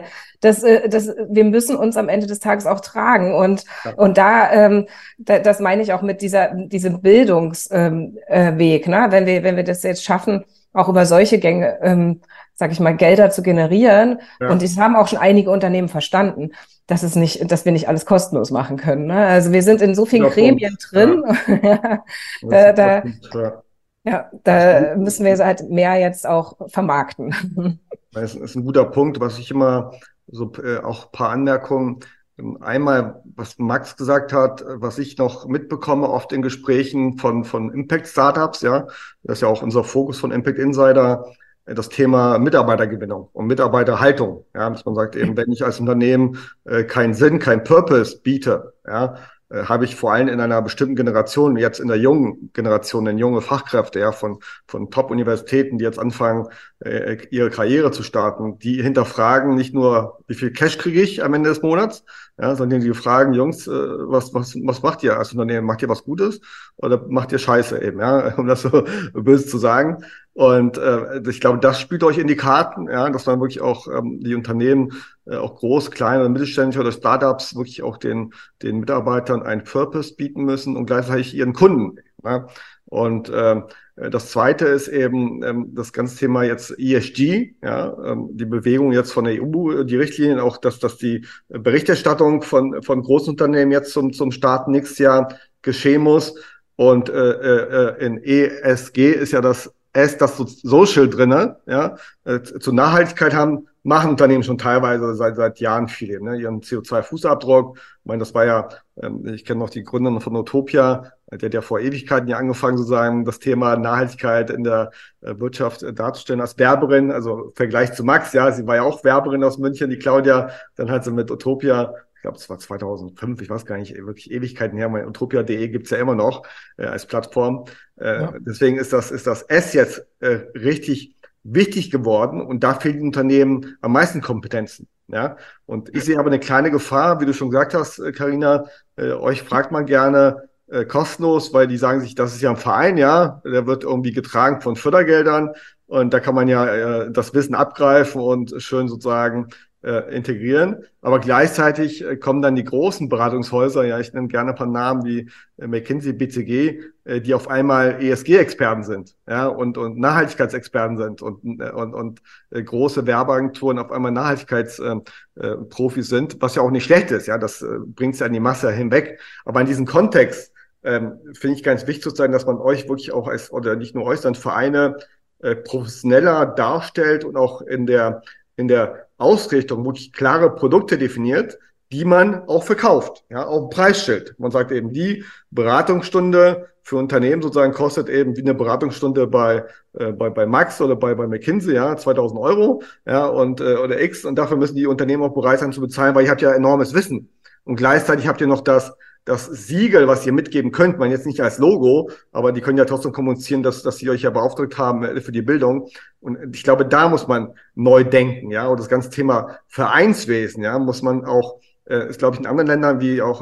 wir müssen uns am Ende des Tages auch tragen. Und das meine ich auch mit diesem Bildungsweg, ne? Wenn wir das jetzt schaffen, auch über solche Gänge, sage ich mal, Gelder zu generieren. Und ja, das haben auch schon einige Unternehmen verstanden, dass wir nicht alles kostenlos machen können. Ne? Also wir sind in so vielen guter Punkt. Gremien drin. Ja, Das ist ein guter da, Punkt, ja. da müssen wir halt mehr jetzt auch vermarkten. Das ist ein guter Punkt, was ich immer so auch ein paar Anmerkungen. Einmal, was Max gesagt hat, was ich noch mitbekomme, oft in Gesprächen von Impact-Startups, ja, das ist ja auch unser Fokus von Impact Insider, das Thema Mitarbeitergewinnung und Mitarbeiterhaltung. Ja, dass man sagt eben, wenn ich als Unternehmen keinen Sinn, keinen Purpose biete, ja, habe ich vor allem in einer bestimmten Generation, jetzt in der jungen Generation, in junge Fachkräfte, ja, von Top-Universitäten, die jetzt anfangen, ihre Karriere zu starten, die hinterfragen nicht nur, wie viel Cash kriege ich am Ende des Monats, ja, sondern die fragen, Jungs, was macht ihr als Unternehmen? Macht ihr was Gutes oder macht ihr Scheiße eben, ja, um das so böse zu sagen? Und ich glaube, das spielt euch in die Karten, ja, dass man wirklich auch die Unternehmen, auch groß, kleine, mittelständische oder Startups wirklich auch den Mitarbeitern einen Purpose bieten müssen und gleichzeitig ihren Kunden. Ja. Und das Zweite ist eben das ganze Thema jetzt ESG, ja, die Bewegung jetzt von der EU, die Richtlinien auch, dass die Berichterstattung von großen Unternehmen jetzt zum Start nächstes Jahr geschehen muss. Und in ESG ist ja das S, das Social drinne, ja, zur Nachhaltigkeit machen Unternehmen schon teilweise seit Jahren viele, ne, ihren CO2-Fußabdruck. Ich meine, das war ja, ich kenne noch die Gründerin von Utopia, der hat ja vor Ewigkeiten ja angefangen, sozusagen das Thema Nachhaltigkeit in der Wirtschaft darzustellen als Werberin, also im Vergleich zu Max, ja, sie war ja auch Werberin aus München, die Claudia, dann hat sie mit Utopia, ich glaube, es war 2005, ich weiß gar nicht, wirklich Ewigkeiten her, mein utopia.de gibt's ja immer noch als Plattform. Ja. Deswegen ist das S jetzt richtig wichtig geworden und da fehlen den Unternehmen am meisten Kompetenzen. Ja? Und ich sehe aber eine kleine Gefahr, wie du schon gesagt hast, Carina, euch fragt man gerne kostenlos, weil die sagen sich, das ist ja ein Verein, ja, der wird irgendwie getragen von Fördergeldern und da kann man ja das Wissen abgreifen und schön sozusagen integrieren. Aber gleichzeitig kommen dann die großen Beratungshäuser, ja, ich nenne gerne ein paar Namen wie McKinsey, BCG, die auf einmal ESG-Experten sind, ja, und Nachhaltigkeitsexperten sind und große Werbeagenturen auf einmal Nachhaltigkeitsprofis sind, was ja auch nicht schlecht ist, ja, das bringt es ja an die Masse hinweg. Aber in diesem Kontext finde ich ganz wichtig sozusagen, dass man euch wirklich auch oder nicht nur euch, sondern Vereine professioneller darstellt und auch in der Ausrichtung wirklich klare Produkte definiert, die man auch verkauft, ja, auf dem Preisschild. Man sagt eben, die Beratungsstunde für Unternehmen sozusagen kostet eben wie eine Beratungsstunde bei Max oder bei McKinsey, ja, 2.000 Euro, ja, oder X, und dafür müssen die Unternehmen auch bereit sein zu bezahlen, weil ihr habt ja enormes Wissen. Und gleichzeitig habt ihr noch das Siegel, was ihr mitgeben könnt, man jetzt nicht als Logo, aber die können ja trotzdem kommunizieren, dass sie euch ja beauftragt haben für die Bildung. Und ich glaube, da muss man neu denken, ja, und das ganze Thema Vereinswesen, ja, muss man auch, ist glaube ich in anderen Ländern wie auch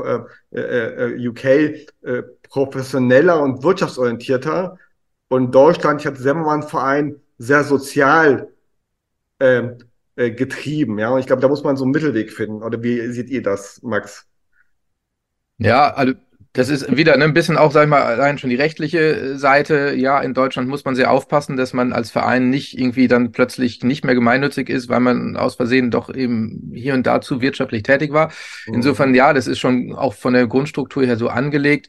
UK professioneller und wirtschaftsorientierter. Und in Deutschland, ich hatte selber mal einen Verein, sehr sozial getrieben, ja, und ich glaube, da muss man so einen Mittelweg finden. Oder wie seht ihr das, Max? Ja, also das ist wieder ein bisschen auch, sag ich mal, allein schon die rechtliche Seite. Ja, in Deutschland muss man sehr aufpassen, dass man als Verein nicht irgendwie dann plötzlich nicht mehr gemeinnützig ist, weil man aus Versehen doch eben hier und da zu wirtschaftlich tätig war. Insofern, ja, das ist schon auch von der Grundstruktur her so angelegt.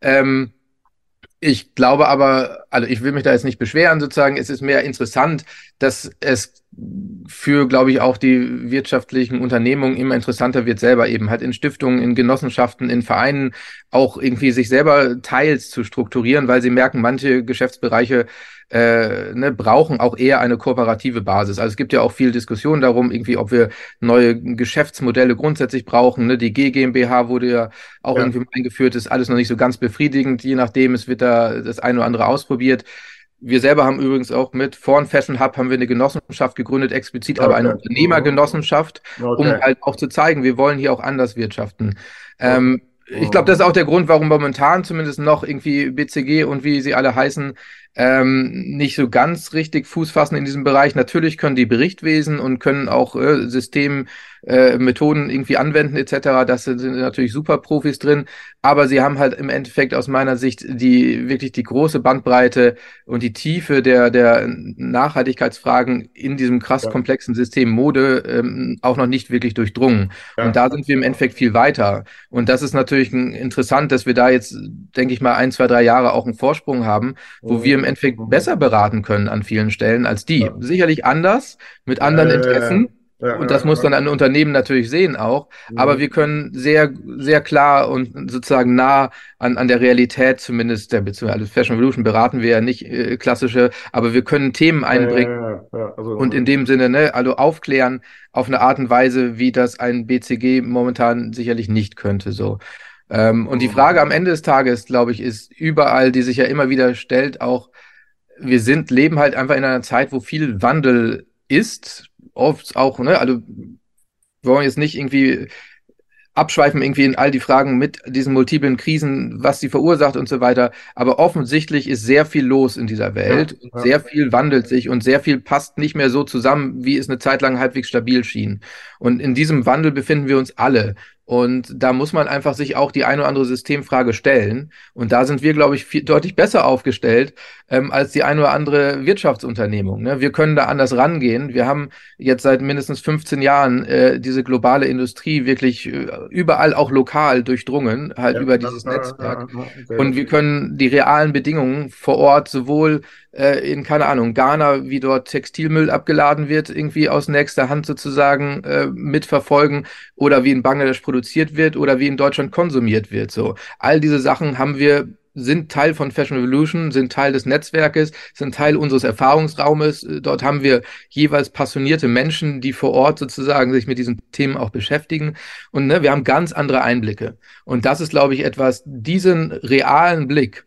Ich glaube aber, also ich will mich da jetzt nicht beschweren sozusagen, es ist mehr interessant, dass es für, glaube ich, auch die wirtschaftlichen Unternehmungen immer interessanter wird, selber eben halt in Stiftungen, in Genossenschaften, in Vereinen auch irgendwie sich selber teils zu strukturieren, weil sie merken, manche Geschäftsbereiche brauchen auch eher eine kooperative Basis. Also es gibt ja auch viel Diskussion darum, irgendwie, ob wir neue Geschäftsmodelle grundsätzlich brauchen. Ne? Die G GmbH wurde ja auch irgendwie eingeführt, ist alles noch nicht so ganz befriedigend, je nachdem, es wird da das eine oder andere ausprobiert. Wir selber haben übrigens auch mit Foreign Fashion Hub haben wir eine Genossenschaft gegründet, explizit aber eine Unternehmergenossenschaft, um halt auch zu zeigen, wir wollen hier auch anders wirtschaften. Ich glaube, das ist auch der Grund, warum momentan zumindest noch irgendwie BCG und wie sie alle heißen, nicht so ganz richtig Fuß fassen in diesem Bereich. Natürlich können die Berichtwesen und können auch Methoden irgendwie anwenden etc. Das sind natürlich super Profis drin, aber sie haben halt im Endeffekt aus meiner Sicht wirklich die große Bandbreite und die Tiefe der Nachhaltigkeitsfragen in diesem krass komplexen System Mode auch noch nicht wirklich durchdrungen. Und da sind wir im Endeffekt viel weiter. Und das ist natürlich interessant, dass wir da jetzt, denke ich mal, 1, 2, 3 Jahre auch einen Vorsprung haben, wo wir im Endeffekt besser beraten können an vielen Stellen als die. Sicherlich anders, mit anderen Interessen. Und das muss dann ein Unternehmen natürlich sehen auch. Aber wir können sehr, sehr klar und sozusagen nah an der Realität zumindest, also Fashion Revolution beraten wir ja nicht klassische, aber wir können Themen einbringen und in dem Sinne, also aufklären auf eine Art und Weise, wie das ein BCG momentan sicherlich nicht könnte, so. Und die Frage am Ende des Tages, glaube ich, ist überall, die sich ja immer wieder stellt, auch, leben halt einfach in einer Zeit, wo viel Wandel ist, oft auch, ne, also wir wollen jetzt nicht irgendwie abschweifen irgendwie in all die Fragen mit diesen multiplen Krisen, was sie verursacht und so weiter. Aber offensichtlich ist sehr viel los in dieser Welt. Und sehr viel wandelt sich und sehr viel passt nicht mehr so zusammen, wie es eine Zeit lang halbwegs stabil schien. Und in diesem Wandel befinden wir uns alle. Und da muss man einfach sich auch die eine oder andere Systemfrage stellen. Und da sind wir, glaube ich, deutlich besser aufgestellt als die eine oder andere Wirtschaftsunternehmung. Ne? Wir können da anders rangehen. Wir haben jetzt seit mindestens 15 Jahren diese globale Industrie wirklich überall auch lokal durchdrungen, halt über dieses Netzwerk. Und wir können die realen Bedingungen vor Ort sowohl in, keine Ahnung, Ghana, wie dort Textilmüll abgeladen wird, irgendwie aus nächster Hand sozusagen mitverfolgen oder wie in Bangladesch produziert wird oder wie in Deutschland konsumiert wird. So, all diese Sachen sind Teil von Fashion Revolution, sind Teil des Netzwerkes, sind Teil unseres Erfahrungsraumes. Dort haben wir jeweils passionierte Menschen, die vor Ort sozusagen sich mit diesen Themen auch beschäftigen. Und ne, wir haben ganz andere Einblicke. Und das ist, glaube ich, etwas, diesen realen Blick,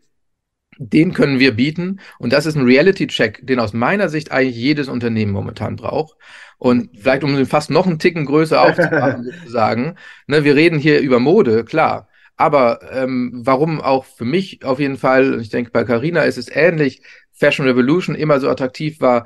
den können wir bieten. Und das ist ein Reality-Check, den aus meiner Sicht eigentlich jedes Unternehmen momentan braucht. Und vielleicht, um den fast noch einen Ticken größer aufzumachen, sozusagen, ne, wir reden hier über Mode, klar. Aber warum auch für mich auf jeden Fall, ich denke, bei Carina ist es ähnlich, Fashion Revolution immer so attraktiv war,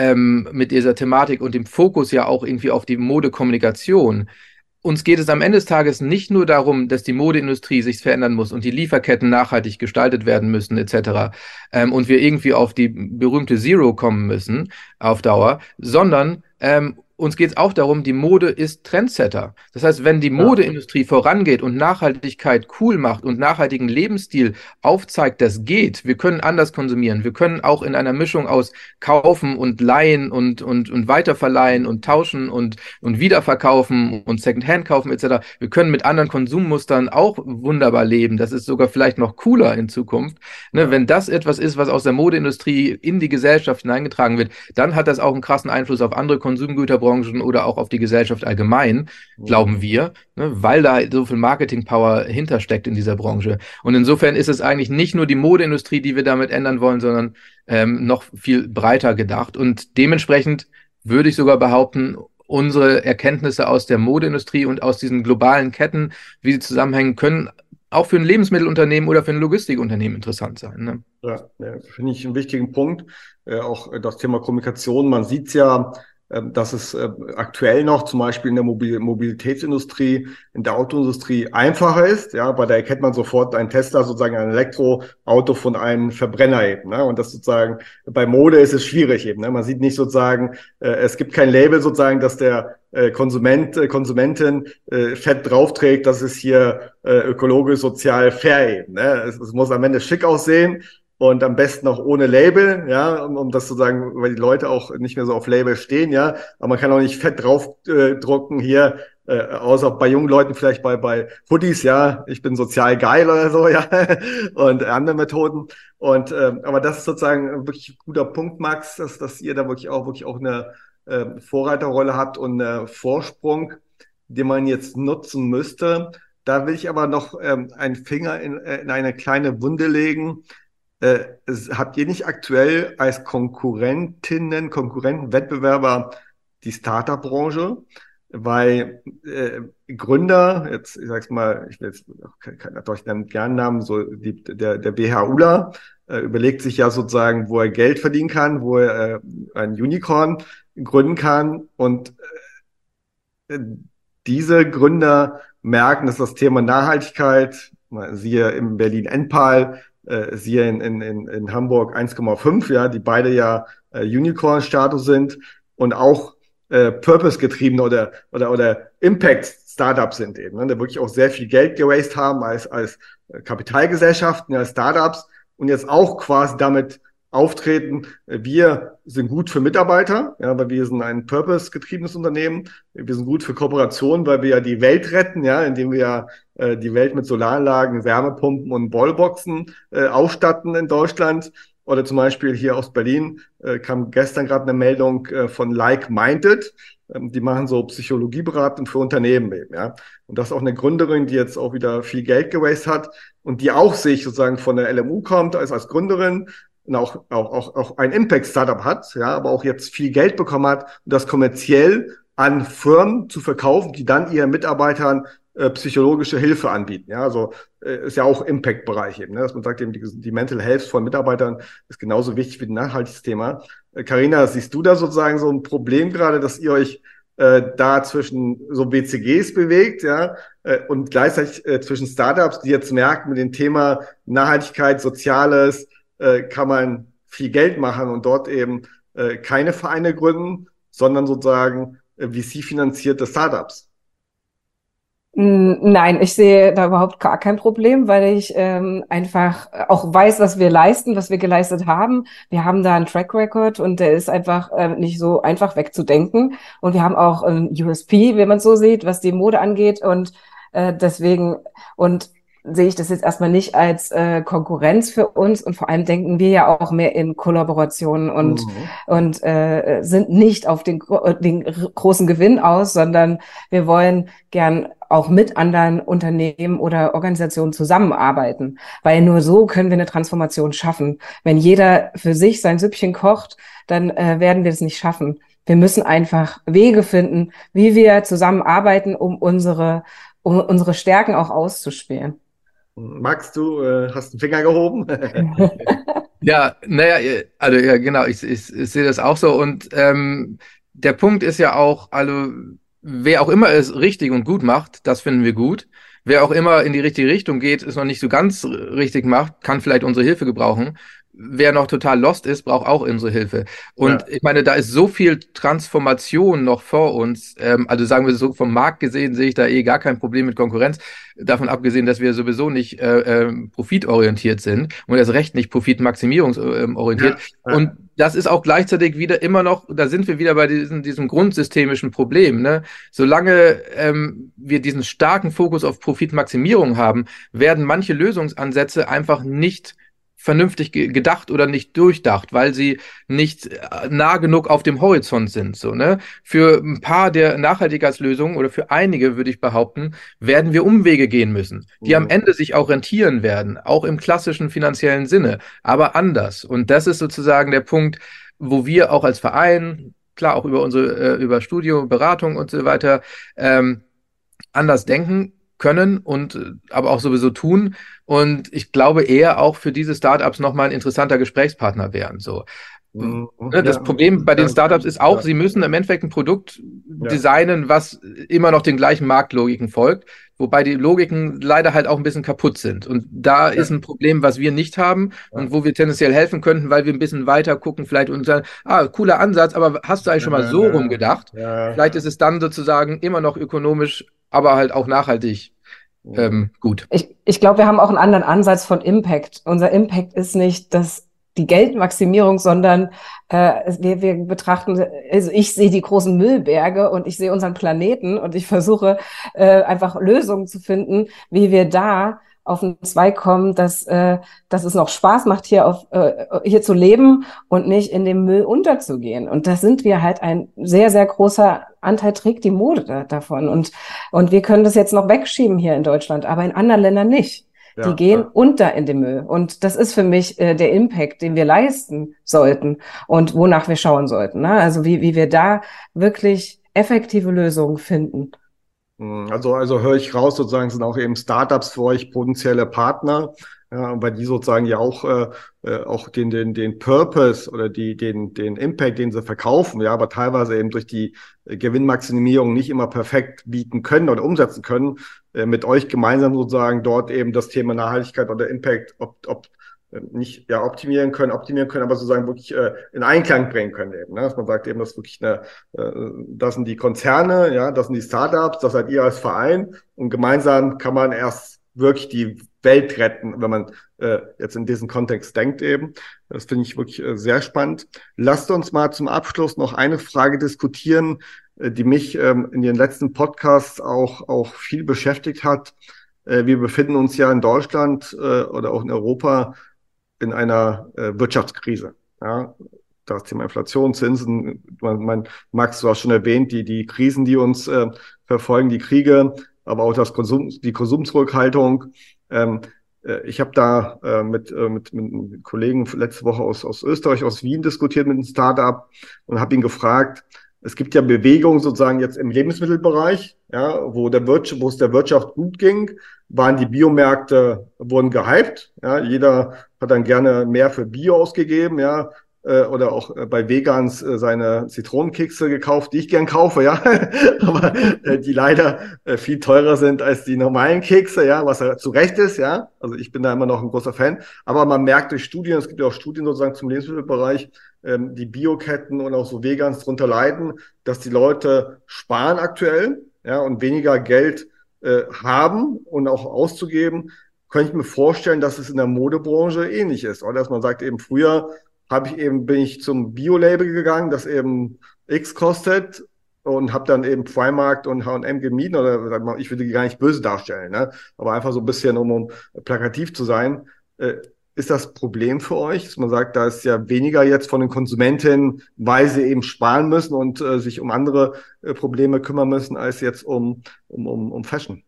mit dieser Thematik und dem Fokus ja auch irgendwie auf die Modekommunikation. Uns geht es am Ende des Tages nicht nur darum, dass die Modeindustrie sich verändern muss und die Lieferketten nachhaltig gestaltet werden müssen, etc. Und wir irgendwie auf die berühmte Zero kommen müssen auf Dauer, sondern uns geht es auch darum, die Mode ist Trendsetter. Das heißt, wenn die Modeindustrie vorangeht und Nachhaltigkeit cool macht und nachhaltigen Lebensstil aufzeigt, das geht, wir können anders konsumieren, wir können auch in einer Mischung aus kaufen und leihen und weiterverleihen und tauschen und wiederverkaufen und Secondhand kaufen etc. Wir können mit anderen Konsummustern auch wunderbar leben. Das ist sogar vielleicht noch cooler in Zukunft. Ne? Wenn das etwas ist, was aus der Modeindustrie in die Gesellschaft hineingetragen wird, dann hat das auch einen krassen Einfluss auf andere Konsumgüterbranchen oder auch auf die Gesellschaft allgemein, glauben wir, ne, weil da so viel Marketing-Power hintersteckt in dieser Branche. Und insofern ist es eigentlich nicht nur die Modeindustrie, die wir damit ändern wollen, sondern noch viel breiter gedacht. Und dementsprechend würde ich sogar behaupten, unsere Erkenntnisse aus der Modeindustrie und aus diesen globalen Ketten, wie sie zusammenhängen, können auch für ein Lebensmittelunternehmen oder für ein Logistikunternehmen interessant sein. Ne? Ja, finde ich einen wichtigen Punkt. Auch das Thema Kommunikation. Man sieht es ja, dass es aktuell noch zum Beispiel in der Mobilitätsindustrie, in der Autoindustrie einfacher ist. Ja, bei der erkennt man sofort ein Tesla, sozusagen ein Elektroauto von einem Verbrenner eben. Ne? Und das sozusagen bei Mode ist es schwierig eben. Ne? Man sieht nicht sozusagen, es gibt kein Label sozusagen, dass der Konsumentin fett draufträgt, das ist hier ökologisch, sozial fair eben. Ne? Es muss am Ende schick aussehen. Und am besten auch ohne Label, ja, um das zu sagen, weil die Leute auch nicht mehr so auf Label stehen, ja. Aber man kann auch nicht fett drauf drucken hier, außer bei jungen Leuten vielleicht bei Hoodies, ja, ich bin sozial geil oder so, ja, und andere Methoden. Und aber das ist sozusagen wirklich ein guter Punkt, Max, dass ihr da wirklich auch eine Vorreiterrolle habt und einen Vorsprung, den man jetzt nutzen müsste. Da will ich aber noch einen Finger in eine kleine Wunde legen. Habt ihr nicht aktuell als Konkurrenten, Wettbewerber die Startup-Branche? Weil Gründer, jetzt, ich sag's mal, ich will jetzt natürlich einen gern Namen, so der BHUler überlegt sich ja sozusagen, wo er Geld verdienen kann, wo er ein Unicorn gründen kann. Und diese Gründer merken, dass das Thema Nachhaltigkeit, siehe im Berlin Enpal, siehe in Hamburg 1,5, ja, die beide ja Unicorn-Status sind und auch Purpose-getriebene oder Impact-Startups sind eben, ne, die wirklich auch sehr viel Geld geraced haben als Kapitalgesellschaften, als Startups und jetzt auch quasi damit auftreten, wir sind gut für Mitarbeiter, ja, weil wir sind ein Purpose-getriebenes Unternehmen. Wir sind gut für Kooperationen, weil wir ja die Welt retten, ja, indem wir ja die Welt mit Solaranlagen, Wärmepumpen und Wallboxen ausstatten in Deutschland. Oder zum Beispiel hier aus Berlin kam gestern gerade eine Meldung von Like Minded. Die machen so Psychologieberatung für Unternehmen eben, ja. Und das ist auch eine Gründerin, die jetzt auch wieder viel Geld geraced hat und die auch sich sozusagen von der LMU kommt als Gründerin und auch ein Impact-Startup hat, ja, aber auch jetzt viel Geld bekommen hat und das kommerziell an Firmen zu verkaufen, die dann ihren Mitarbeitern psychologische Hilfe anbieten. Ja, also ist ja auch Impact-Bereich eben, ne? Dass man sagt, eben die Mental Health von Mitarbeitern ist genauso wichtig wie ein nachhaltiges Thema. Carina, siehst du da sozusagen so ein Problem gerade, dass ihr euch da zwischen so BCGs bewegt, ja, und gleichzeitig zwischen Startups, die jetzt merken, mit dem Thema Nachhaltigkeit, Soziales, kann man viel Geld machen und dort eben keine Vereine gründen, sondern sozusagen VC-finanzierte Startups? Nein, ich sehe da überhaupt gar kein Problem, weil ich einfach auch weiß, was wir leisten, was wir geleistet haben. Wir haben da einen Track Record und der ist einfach nicht so einfach wegzudenken. Und wir haben auch ein USP, wenn man es so sieht, was die Mode angeht. Und deswegen und sehe ich das jetzt erstmal nicht als Konkurrenz für uns. Und vor allem denken wir ja auch mehr in Kollaborationen Mhm. und sind nicht auf den großen Gewinn aus, sondern wir wollen gern auch mit anderen Unternehmen oder Organisationen zusammenarbeiten, weil nur so können wir eine Transformation schaffen. Wenn jeder für sich sein Süppchen kocht, dann werden wir es nicht schaffen. Wir müssen einfach Wege finden, wie wir zusammenarbeiten, um unsere Stärken auch auszuspielen. Max, du hast den Finger gehoben. Ja, naja, also ja, genau, ich sehe das auch so. Und der Punkt ist ja auch, also wer auch immer es richtig und gut macht, das finden wir gut. Wer auch immer in die richtige Richtung geht, es noch nicht so ganz richtig macht, kann vielleicht unsere Hilfe gebrauchen. Wer noch total lost ist, braucht auch unsere Hilfe. Und Ja. ich meine, da ist so viel Transformation noch vor uns. Also sagen wir so, vom Markt gesehen sehe ich da eh gar kein Problem mit Konkurrenz. Davon abgesehen, dass wir sowieso nicht profitorientiert sind und erst recht nicht profitmaximierungsorientiert. Ja. Und Ja. das ist auch gleichzeitig wieder immer noch, da sind wir wieder bei diesem grundsystemischen Problem. Ne? Solange wir diesen starken Fokus auf Profitmaximierung haben, werden manche Lösungsansätze einfach nicht vernünftig gedacht oder nicht durchdacht, weil sie nicht nah genug auf dem Horizont sind. So, ne? Für ein paar der Nachhaltigkeitslösungen oder für einige, würde ich behaupten, werden wir Umwege gehen müssen, die am Mhm. Ende sich auch rentieren werden, auch im klassischen finanziellen Sinne, aber anders. Und das ist sozusagen der Punkt, wo wir auch als Verein, klar auch über Studio, Beratung und so weiter, anders denken können und aber auch sowieso tun. Und ich glaube eher auch für diese Startups nochmal ein interessanter Gesprächspartner wären. So. Mhm. Das Ja. Problem bei den Ja. Startups ist auch, Ja. sie müssen im Endeffekt ein Produkt Ja. designen, was immer noch den gleichen Marktlogiken folgt, wobei die Logiken leider halt auch ein bisschen kaputt sind. Und da ist Ja. ein Problem, was wir nicht haben und Ja. wo wir tendenziell helfen könnten, weil wir ein bisschen weiter gucken, vielleicht und sagen, cooler Ansatz, aber hast du eigentlich schon mal so rumgedacht? Ja. Vielleicht ist es dann sozusagen immer noch ökonomisch, aber halt auch nachhaltig Mhm. gut. Ich glaube, wir haben auch einen anderen Ansatz von Impact. Unser Impact ist nicht die Geldmaximierung, sondern wir betrachten, also ich sehe die großen Müllberge und ich sehe unseren Planeten und ich versuche einfach Lösungen zu finden, wie wir da auf einen Zweig kommen, dass es noch Spaß macht, hier zu leben und nicht in dem Müll unterzugehen. Und da sind wir halt ein sehr, sehr großer Anteil trägt die Mode davon. Und wir können das jetzt noch wegschieben hier in Deutschland, aber in anderen Ländern nicht. Die Ja. gehen Ja. unter in den Müll. Und das ist für mich der Impact, den wir leisten sollten und wonach wir schauen sollten. Ne? Also wie wir da wirklich effektive Lösungen finden. Also höre ich raus, sozusagen sind auch eben Startups für euch potenzielle Partner, ja, weil die sozusagen ja auch den Purpose oder den Impact, den sie verkaufen, ja, aber teilweise eben durch die Gewinnmaximierung nicht immer perfekt bieten können oder umsetzen können, mit euch gemeinsam sozusagen dort eben das Thema Nachhaltigkeit oder Impact nicht ja optimieren können, aber sozusagen wirklich in Einklang bringen können eben. Ne? Dass man sagt eben, das ist wirklich das sind die Konzerne, ja, das sind die Startups, das seid ihr als Verein und gemeinsam kann man erst wirklich die Welt retten, wenn man jetzt in diesen Kontext denkt eben. Das finde ich wirklich sehr spannend. Lasst uns mal zum Abschluss noch eine Frage diskutieren, die mich in den letzten Podcasts auch viel beschäftigt hat. Wir befinden uns ja in Deutschland oder auch in Europa in einer Wirtschaftskrise. Ja, das Thema Inflation, Zinsen, Max, du hast schon erwähnt, die Krisen, die uns verfolgen, die Kriege, aber auch die Konsumzurückhaltung. Ich habe da mit Kollegen letzte Woche aus Österreich, aus Wien diskutiert mit einem Startup und habe ihn gefragt, es gibt ja Bewegungen sozusagen jetzt im Lebensmittelbereich, ja, wo es der Wirtschaft gut ging, waren die Biomärkte, wurden gehypt, ja, jeder hat dann gerne mehr für Bio ausgegeben, ja, oder auch bei Vegans seine Zitronenkekse gekauft, die ich gern kaufe, ja, aber die leider viel teurer sind als die normalen Kekse, ja, was ja zu Recht ist, ja, also ich bin da immer noch ein großer Fan, aber man merkt durch Studien, es gibt ja auch Studien sozusagen zum Lebensmittelbereich, die Bioketten und auch so Vegans darunter leiden, dass die Leute sparen aktuell, ja, und weniger Geld haben und auch auszugeben, könnte ich mir vorstellen, dass es in der Modebranche ähnlich ist. Oder dass man sagt, eben früher bin ich zum Bio-Label gegangen, das eben X kostet und habe dann eben Primark und H&M gemieden. Oder sag mal, ich würde die gar nicht böse darstellen, ne? Aber einfach so ein bisschen, um plakativ zu sein. Ist das Problem für euch, dass man sagt, da ist ja weniger jetzt von den Konsumentinnen, weil sie eben sparen müssen und sich um andere Probleme kümmern müssen, als jetzt um Fashion?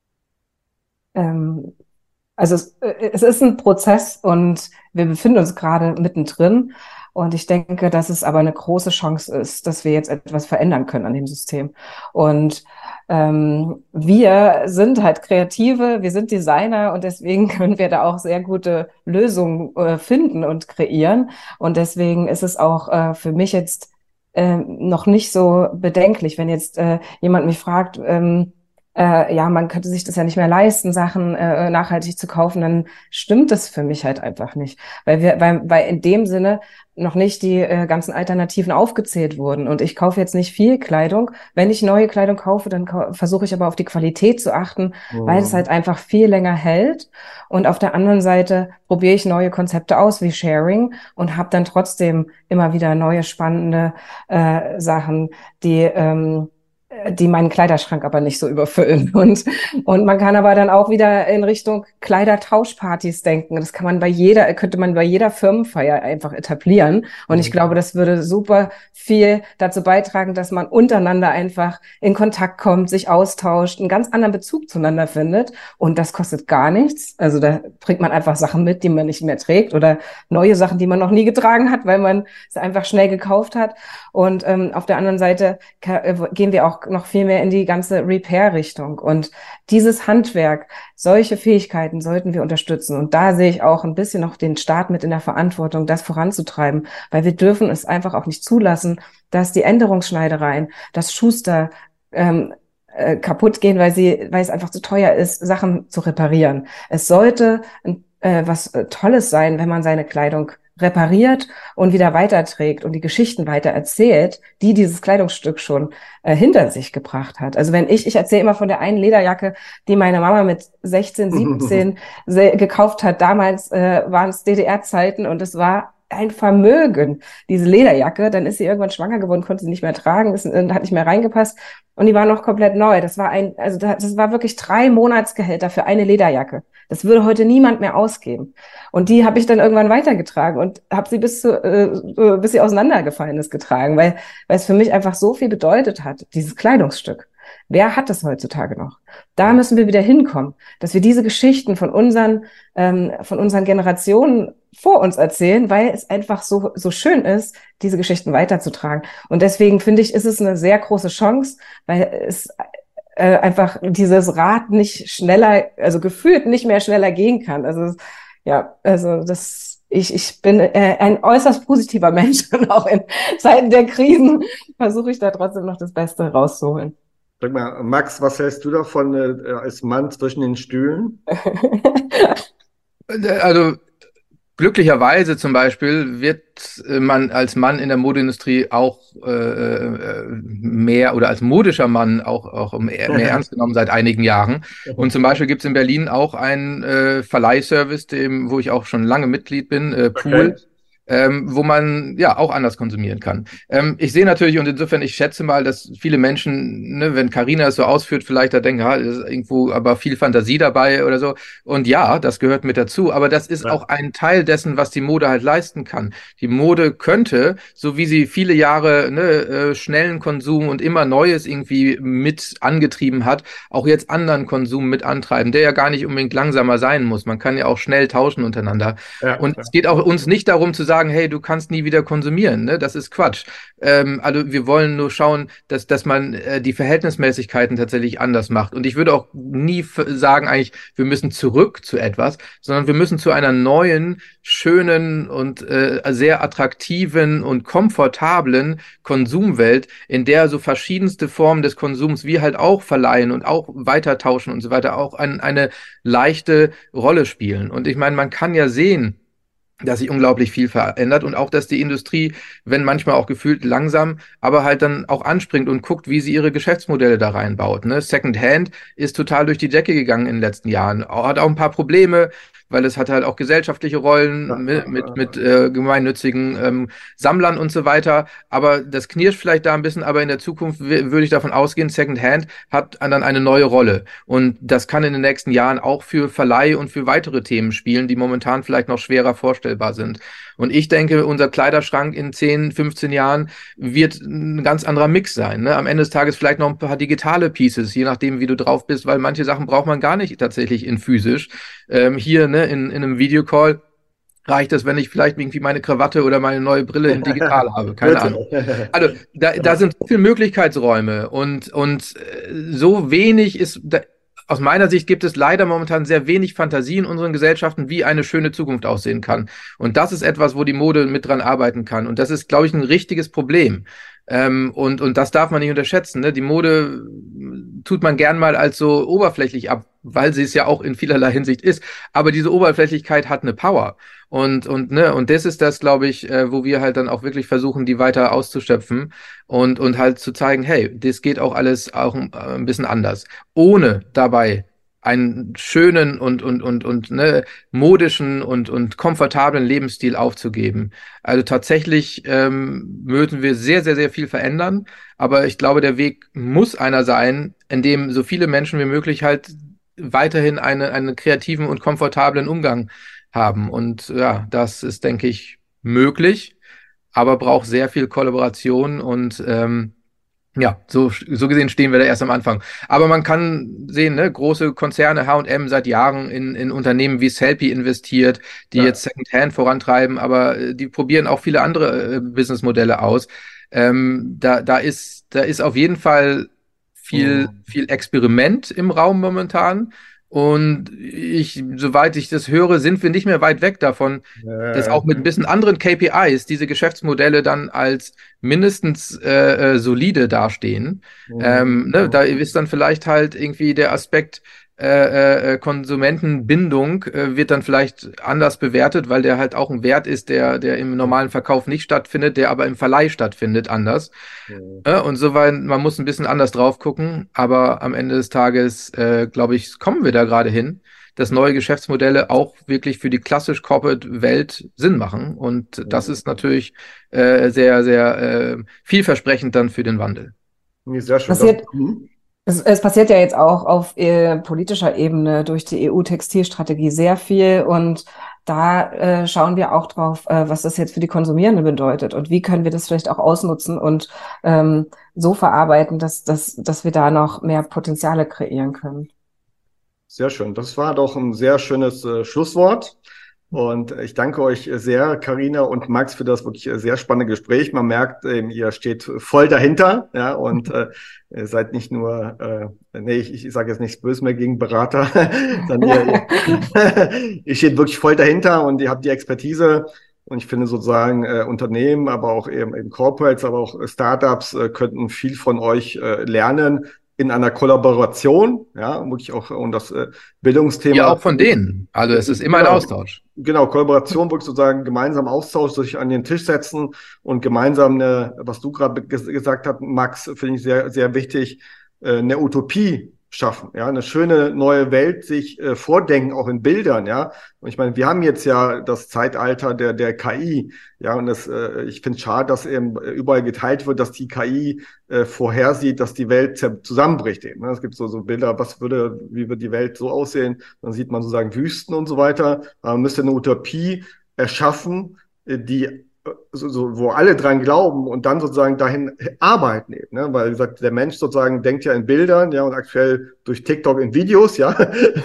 Ähm, Also es ist ein Prozess und wir befinden uns gerade mittendrin. Und ich denke, dass es aber eine große Chance ist, dass wir jetzt etwas verändern können an dem System. Und wir sind halt Kreative, wir sind Designer und deswegen können wir da auch sehr gute Lösungen finden und kreieren. Und deswegen ist es auch für mich jetzt noch nicht so bedenklich, wenn jetzt jemand mich fragt, ja, man könnte sich das ja nicht mehr leisten, Sachen nachhaltig zu kaufen, dann stimmt das für mich halt einfach nicht. Weil in dem Sinne noch nicht die ganzen Alternativen aufgezählt wurden. Und ich kaufe jetzt nicht viel Kleidung. Wenn ich neue Kleidung kaufe, dann versuche ich aber auf die Qualität zu achten, weil es halt einfach viel länger hält. Und auf der anderen Seite probiere ich neue Konzepte aus, wie Sharing, und habe dann trotzdem immer wieder neue spannende Sachen, die meinen Kleiderschrank aber nicht so überfüllen. Und man kann aber dann auch wieder in Richtung Kleidertauschpartys denken. Das könnte man bei jeder Firmenfeier einfach etablieren. Und ich glaube, das würde super viel dazu beitragen, dass man untereinander einfach in Kontakt kommt, sich austauscht, einen ganz anderen Bezug zueinander findet. Und das kostet gar nichts. Also da bringt man einfach Sachen mit, die man nicht mehr trägt, oder neue Sachen, die man noch nie getragen hat, weil man es einfach schnell gekauft hat. Und auf der anderen Seite gehen wir auch noch viel mehr in die ganze Repair-Richtung. Und dieses Handwerk, solche Fähigkeiten sollten wir unterstützen. Und da sehe ich auch ein bisschen noch den Staat mit in der Verantwortung, das voranzutreiben, weil wir dürfen es einfach auch nicht zulassen, dass die Änderungsschneidereien, dass Schuster kaputt gehen, weil es einfach zu teuer ist, Sachen zu reparieren. Es sollte was Tolles sein, wenn man seine Kleidung repariert und wieder weiterträgt und die Geschichten weiter erzählt, die dieses Kleidungsstück schon hinter sich gebracht hat. Also ich erzähle immer von der einen Lederjacke, die meine Mama mit 16, 17 gekauft hat. Damals waren es DDR-Zeiten und es war ein Vermögen, diese Lederjacke. Dann ist sie irgendwann schwanger geworden, konnte sie nicht mehr tragen, hat nicht mehr reingepasst. Und die war noch komplett neu. Das war wirklich 3 Monatsgehälter für eine Lederjacke. Das würde heute niemand mehr ausgeben. Und die habe ich dann irgendwann weitergetragen und habe sie bis sie auseinandergefallen ist getragen, weil es für mich einfach so viel bedeutet hat, dieses Kleidungsstück. Wer hat das heutzutage noch? Da müssen wir wieder hinkommen, dass wir diese Geschichten von unseren Generationen vor uns erzählen, weil es einfach so schön ist, diese Geschichten weiterzutragen. Und deswegen finde ich, ist es eine sehr große Chance, weil es einfach dieses Rad nicht schneller, also gefühlt nicht mehr schneller gehen kann. Also ja, ich bin ein äußerst positiver Mensch und auch in Zeiten der Krisen versuche ich da trotzdem noch das Beste rauszuholen. Sag mal, Max, was hältst du davon als Mann zwischen den Stühlen? Also glücklicherweise zum Beispiel wird man als Mann in der Modeindustrie auch mehr, oder als modischer Mann auch mehr ernst genommen seit einigen Jahren. Und zum Beispiel gibt es in Berlin auch einen Verleihservice, wo ich auch schon lange Mitglied bin, Pool. Okay. Wo man ja auch anders konsumieren kann. Ich sehe natürlich, und insofern, ich schätze mal, dass viele Menschen, ne, wenn Carina es so ausführt, vielleicht da denken, ha, ist irgendwo aber viel Fantasie dabei oder so. Und ja, das gehört mit dazu, aber das ist auch ein Teil dessen, was die Mode halt leisten kann. Die Mode könnte, so wie sie viele Jahre schnellen Konsum und immer Neues irgendwie mit angetrieben hat, auch jetzt anderen Konsum mit antreiben, der ja gar nicht unbedingt langsamer sein muss. Man kann ja auch schnell tauschen untereinander. Ja, und es geht auch uns nicht darum zu sagen, hey, du kannst nie wieder konsumieren, ne? Das ist Quatsch. Also wir wollen nur schauen, dass man die Verhältnismäßigkeiten tatsächlich anders macht. Und ich würde auch nie sagen eigentlich, wir müssen zurück zu etwas, sondern wir müssen zu einer neuen, schönen und sehr attraktiven und komfortablen Konsumwelt, in der so verschiedenste Formen des Konsums wie halt auch verleihen und auch weitertauschen und so weiter auch eine leichte Rolle spielen. Und ich meine, man kann ja sehen, dass sich unglaublich viel verändert und auch, dass die Industrie, wenn manchmal auch gefühlt langsam, aber halt dann auch anspringt und guckt, wie sie ihre Geschäftsmodelle da reinbaut. Ne? Secondhand ist total durch die Decke gegangen in den letzten Jahren, hat auch ein paar Probleme, weil es hat halt auch gesellschaftliche Rollen mit gemeinnützigen Sammlern und so weiter. Aber das knirscht vielleicht da ein bisschen, aber in der Zukunft würde ich davon ausgehen, Secondhand hat dann eine neue Rolle. Und das kann in den nächsten Jahren auch für Verleih und für weitere Themen spielen, die momentan vielleicht noch schwerer vorstellbar sind. Und ich denke, unser Kleiderschrank in 10, 15 Jahren wird ein ganz anderer Mix sein. Ne? Am Ende des Tages vielleicht noch ein paar digitale Pieces, je nachdem, wie du drauf bist, weil manche Sachen braucht man gar nicht tatsächlich in physisch. Hier, ne, in einem Videocall reicht es, wenn ich vielleicht irgendwie meine Krawatte oder meine neue Brille in digital habe. Keine Ahnung. Also da sind so viele Möglichkeitsräume und so wenig ist, aus meiner Sicht gibt es leider momentan sehr wenig Fantasie in unseren Gesellschaften, wie eine schöne Zukunft aussehen kann. Und das ist etwas, wo die Mode mit dran arbeiten kann. Und das ist, glaube ich, ein richtiges Problem. Und das darf man nicht unterschätzen. Ne? Die Mode tut man gern mal als so oberflächlich ab, weil sie es ja auch in vielerlei Hinsicht ist. Aber diese Oberflächlichkeit hat eine Power. Und das ist das, glaube ich, wo wir halt dann auch wirklich versuchen, die weiter auszuschöpfen und halt zu zeigen, hey, das geht auch alles auch ein bisschen anders, ohne dabei einen schönen und ne, modischen und komfortablen Lebensstil aufzugeben. Also tatsächlich würden wir sehr, sehr, sehr viel verändern, aber ich glaube, der Weg muss einer sein, in dem so viele Menschen wie möglich halt weiterhin einen kreativen und komfortablen Umgang haben. Und ja, das ist, denke ich, möglich, aber braucht sehr viel Kollaboration und ja, so gesehen stehen wir da erst am Anfang. Aber man kann sehen, ne, große Konzerne, H&M seit Jahren in Unternehmen wie Sellpy investiert, die Ja. jetzt Secondhand vorantreiben, aber die probieren auch viele andere Businessmodelle aus. Da ist auf jeden Fall Mhm. viel Experiment im Raum momentan. Und soweit ich das höre, sind wir nicht mehr weit weg davon, dass Äh, auch mit ein bisschen anderen KPIs diese Geschäftsmodelle dann als mindestens solide dastehen. Ne, da mhm. ist dann vielleicht halt irgendwie der Aspekt Konsumentenbindung wird dann vielleicht anders bewertet, weil der halt auch ein Wert ist, der im normalen Verkauf nicht stattfindet, der aber im Verleih stattfindet, anders. Mhm. Und soweit, man muss ein bisschen anders drauf gucken, aber am Ende des Tages, glaube ich, kommen wir da gerade hin, dass neue Geschäftsmodelle auch wirklich für die klassisch Corporate Welt Sinn machen. Und das ist Mhm. natürlich sehr, sehr vielversprechend dann für den Wandel. Nee, sehr schön. Passiert, Mhm. es passiert ja jetzt auch auf politischer Ebene durch die EU-Textilstrategie sehr viel und da schauen wir auch drauf, was das jetzt für die Konsumierenden bedeutet und wie können wir das vielleicht auch ausnutzen und so verarbeiten, dass wir da noch mehr Potenziale kreieren können. Sehr schön. Das war doch ein sehr schönes Schlusswort. Und ich danke euch sehr, Karina und Max, für das wirklich sehr spannende Gespräch. Man merkt, ihr steht voll dahinter, ja, und ihr seid nicht nur, nee, ich sage jetzt nichts Böses mehr gegen Berater, sondern ihr steht wirklich voll dahinter und ihr habt die Expertise. Und ich finde sozusagen Unternehmen, aber auch eben Corporates, aber auch Startups könnten viel von euch lernen in einer Kollaboration, ja, wirklich auch und das Ja, Bildungsthema. auch von denen. Also es ist immer ein Genau, Austausch. genau, Kollaboration, wirklich sozusagen gemeinsam Austausch, sich an den Tisch setzen und gemeinsam was du gerade gesagt hast, Max, finde ich sehr, sehr wichtig, eine Utopie schaffen, ja, eine schöne neue Welt sich vordenken, auch in Bildern, ja. Und ich meine, wir haben jetzt ja das Zeitalter der KI, ja, und ich finde es schade, dass eben überall geteilt wird, dass die KI vorhersieht, dass die Welt zusammenbricht eben. Ne? Es gibt so Bilder, wie wird die Welt so aussehen? Dann sieht man sozusagen Wüsten und so weiter. Man müsste eine Utopie erschaffen, die wo alle dran glauben und dann sozusagen dahin arbeiten eben, ne? Weil wie gesagt, der Mensch sozusagen denkt ja in Bildern, ja, und aktuell durch TikTok in Videos, ja.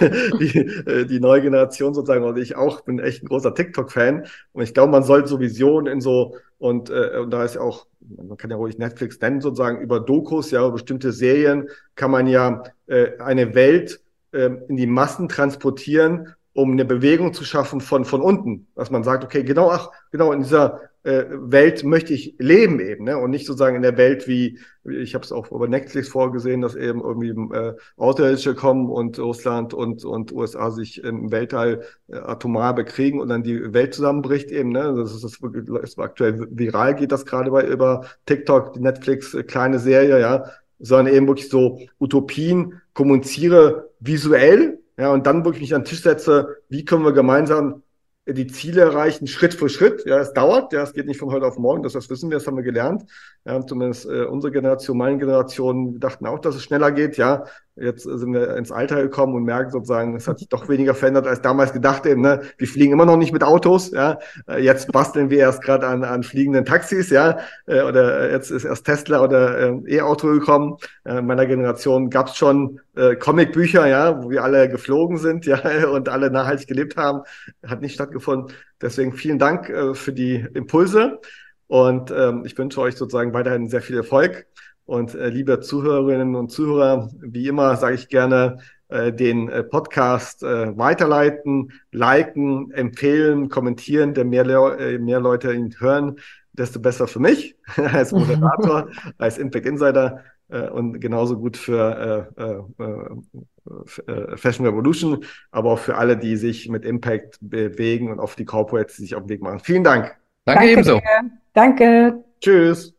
Die neue Generation sozusagen, und ich auch, bin echt ein großer TikTok-Fan. Und ich glaube, man sollte so Visionen in so, und da ist ja auch, man kann ja ruhig Netflix nennen, sozusagen über Dokus, ja, über bestimmte Serien kann man ja eine Welt in die Massen transportieren, um eine Bewegung zu schaffen von unten. Dass man sagt, okay, genau, ach, genau, in dieser Welt möchte ich leben eben, ne? Und nicht sozusagen in der Welt wie, ich habe es auch über Netflix vorgesehen, dass eben irgendwie Außerirdische kommen und Russland und USA sich im Weltall atomar bekriegen und dann die Welt zusammenbricht eben, ne? Das ist aktuell viral, geht das gerade über TikTok, die Netflix kleine Serie, ja, sondern eben wirklich so Utopien, kommuniziere visuell, ja, und dann wirklich mich an den Tisch setze, wie können wir gemeinsam die Ziele erreichen, Schritt für Schritt. Ja, es dauert, ja, es geht nicht von heute auf morgen, das wissen wir, das haben wir gelernt. Ja, zumindest unsere Generation, meine Generation, wir dachten auch, dass es schneller geht. Ja, jetzt sind wir ins Alter gekommen und merken sozusagen, es hat sich doch weniger verändert als damals gedacht. Eben, ne? Wir fliegen immer noch nicht mit Autos. Ja, jetzt basteln wir erst gerade an fliegenden Taxis. Ja, oder jetzt ist erst Tesla oder E-Auto gekommen. In meiner Generation gab es schon Comicbücher, ja, wo wir alle geflogen sind, ja, und alle nachhaltig gelebt haben. Hat nicht stattgefunden. Deswegen vielen Dank für die Impulse und ich wünsche euch sozusagen weiterhin sehr viel Erfolg. Und liebe Zuhörerinnen und Zuhörer, wie immer sage ich gerne, den Podcast weiterleiten, liken, empfehlen, kommentieren, denn mehr Leute ihn hören, desto besser für mich als Moderator, als Impact Insider und genauso gut für Fashion Revolution, aber auch für alle, die sich mit Impact bewegen und auf die Corporates, die sich auf den Weg machen. Vielen Dank. Danke ebenso. Dir. Danke. Tschüss.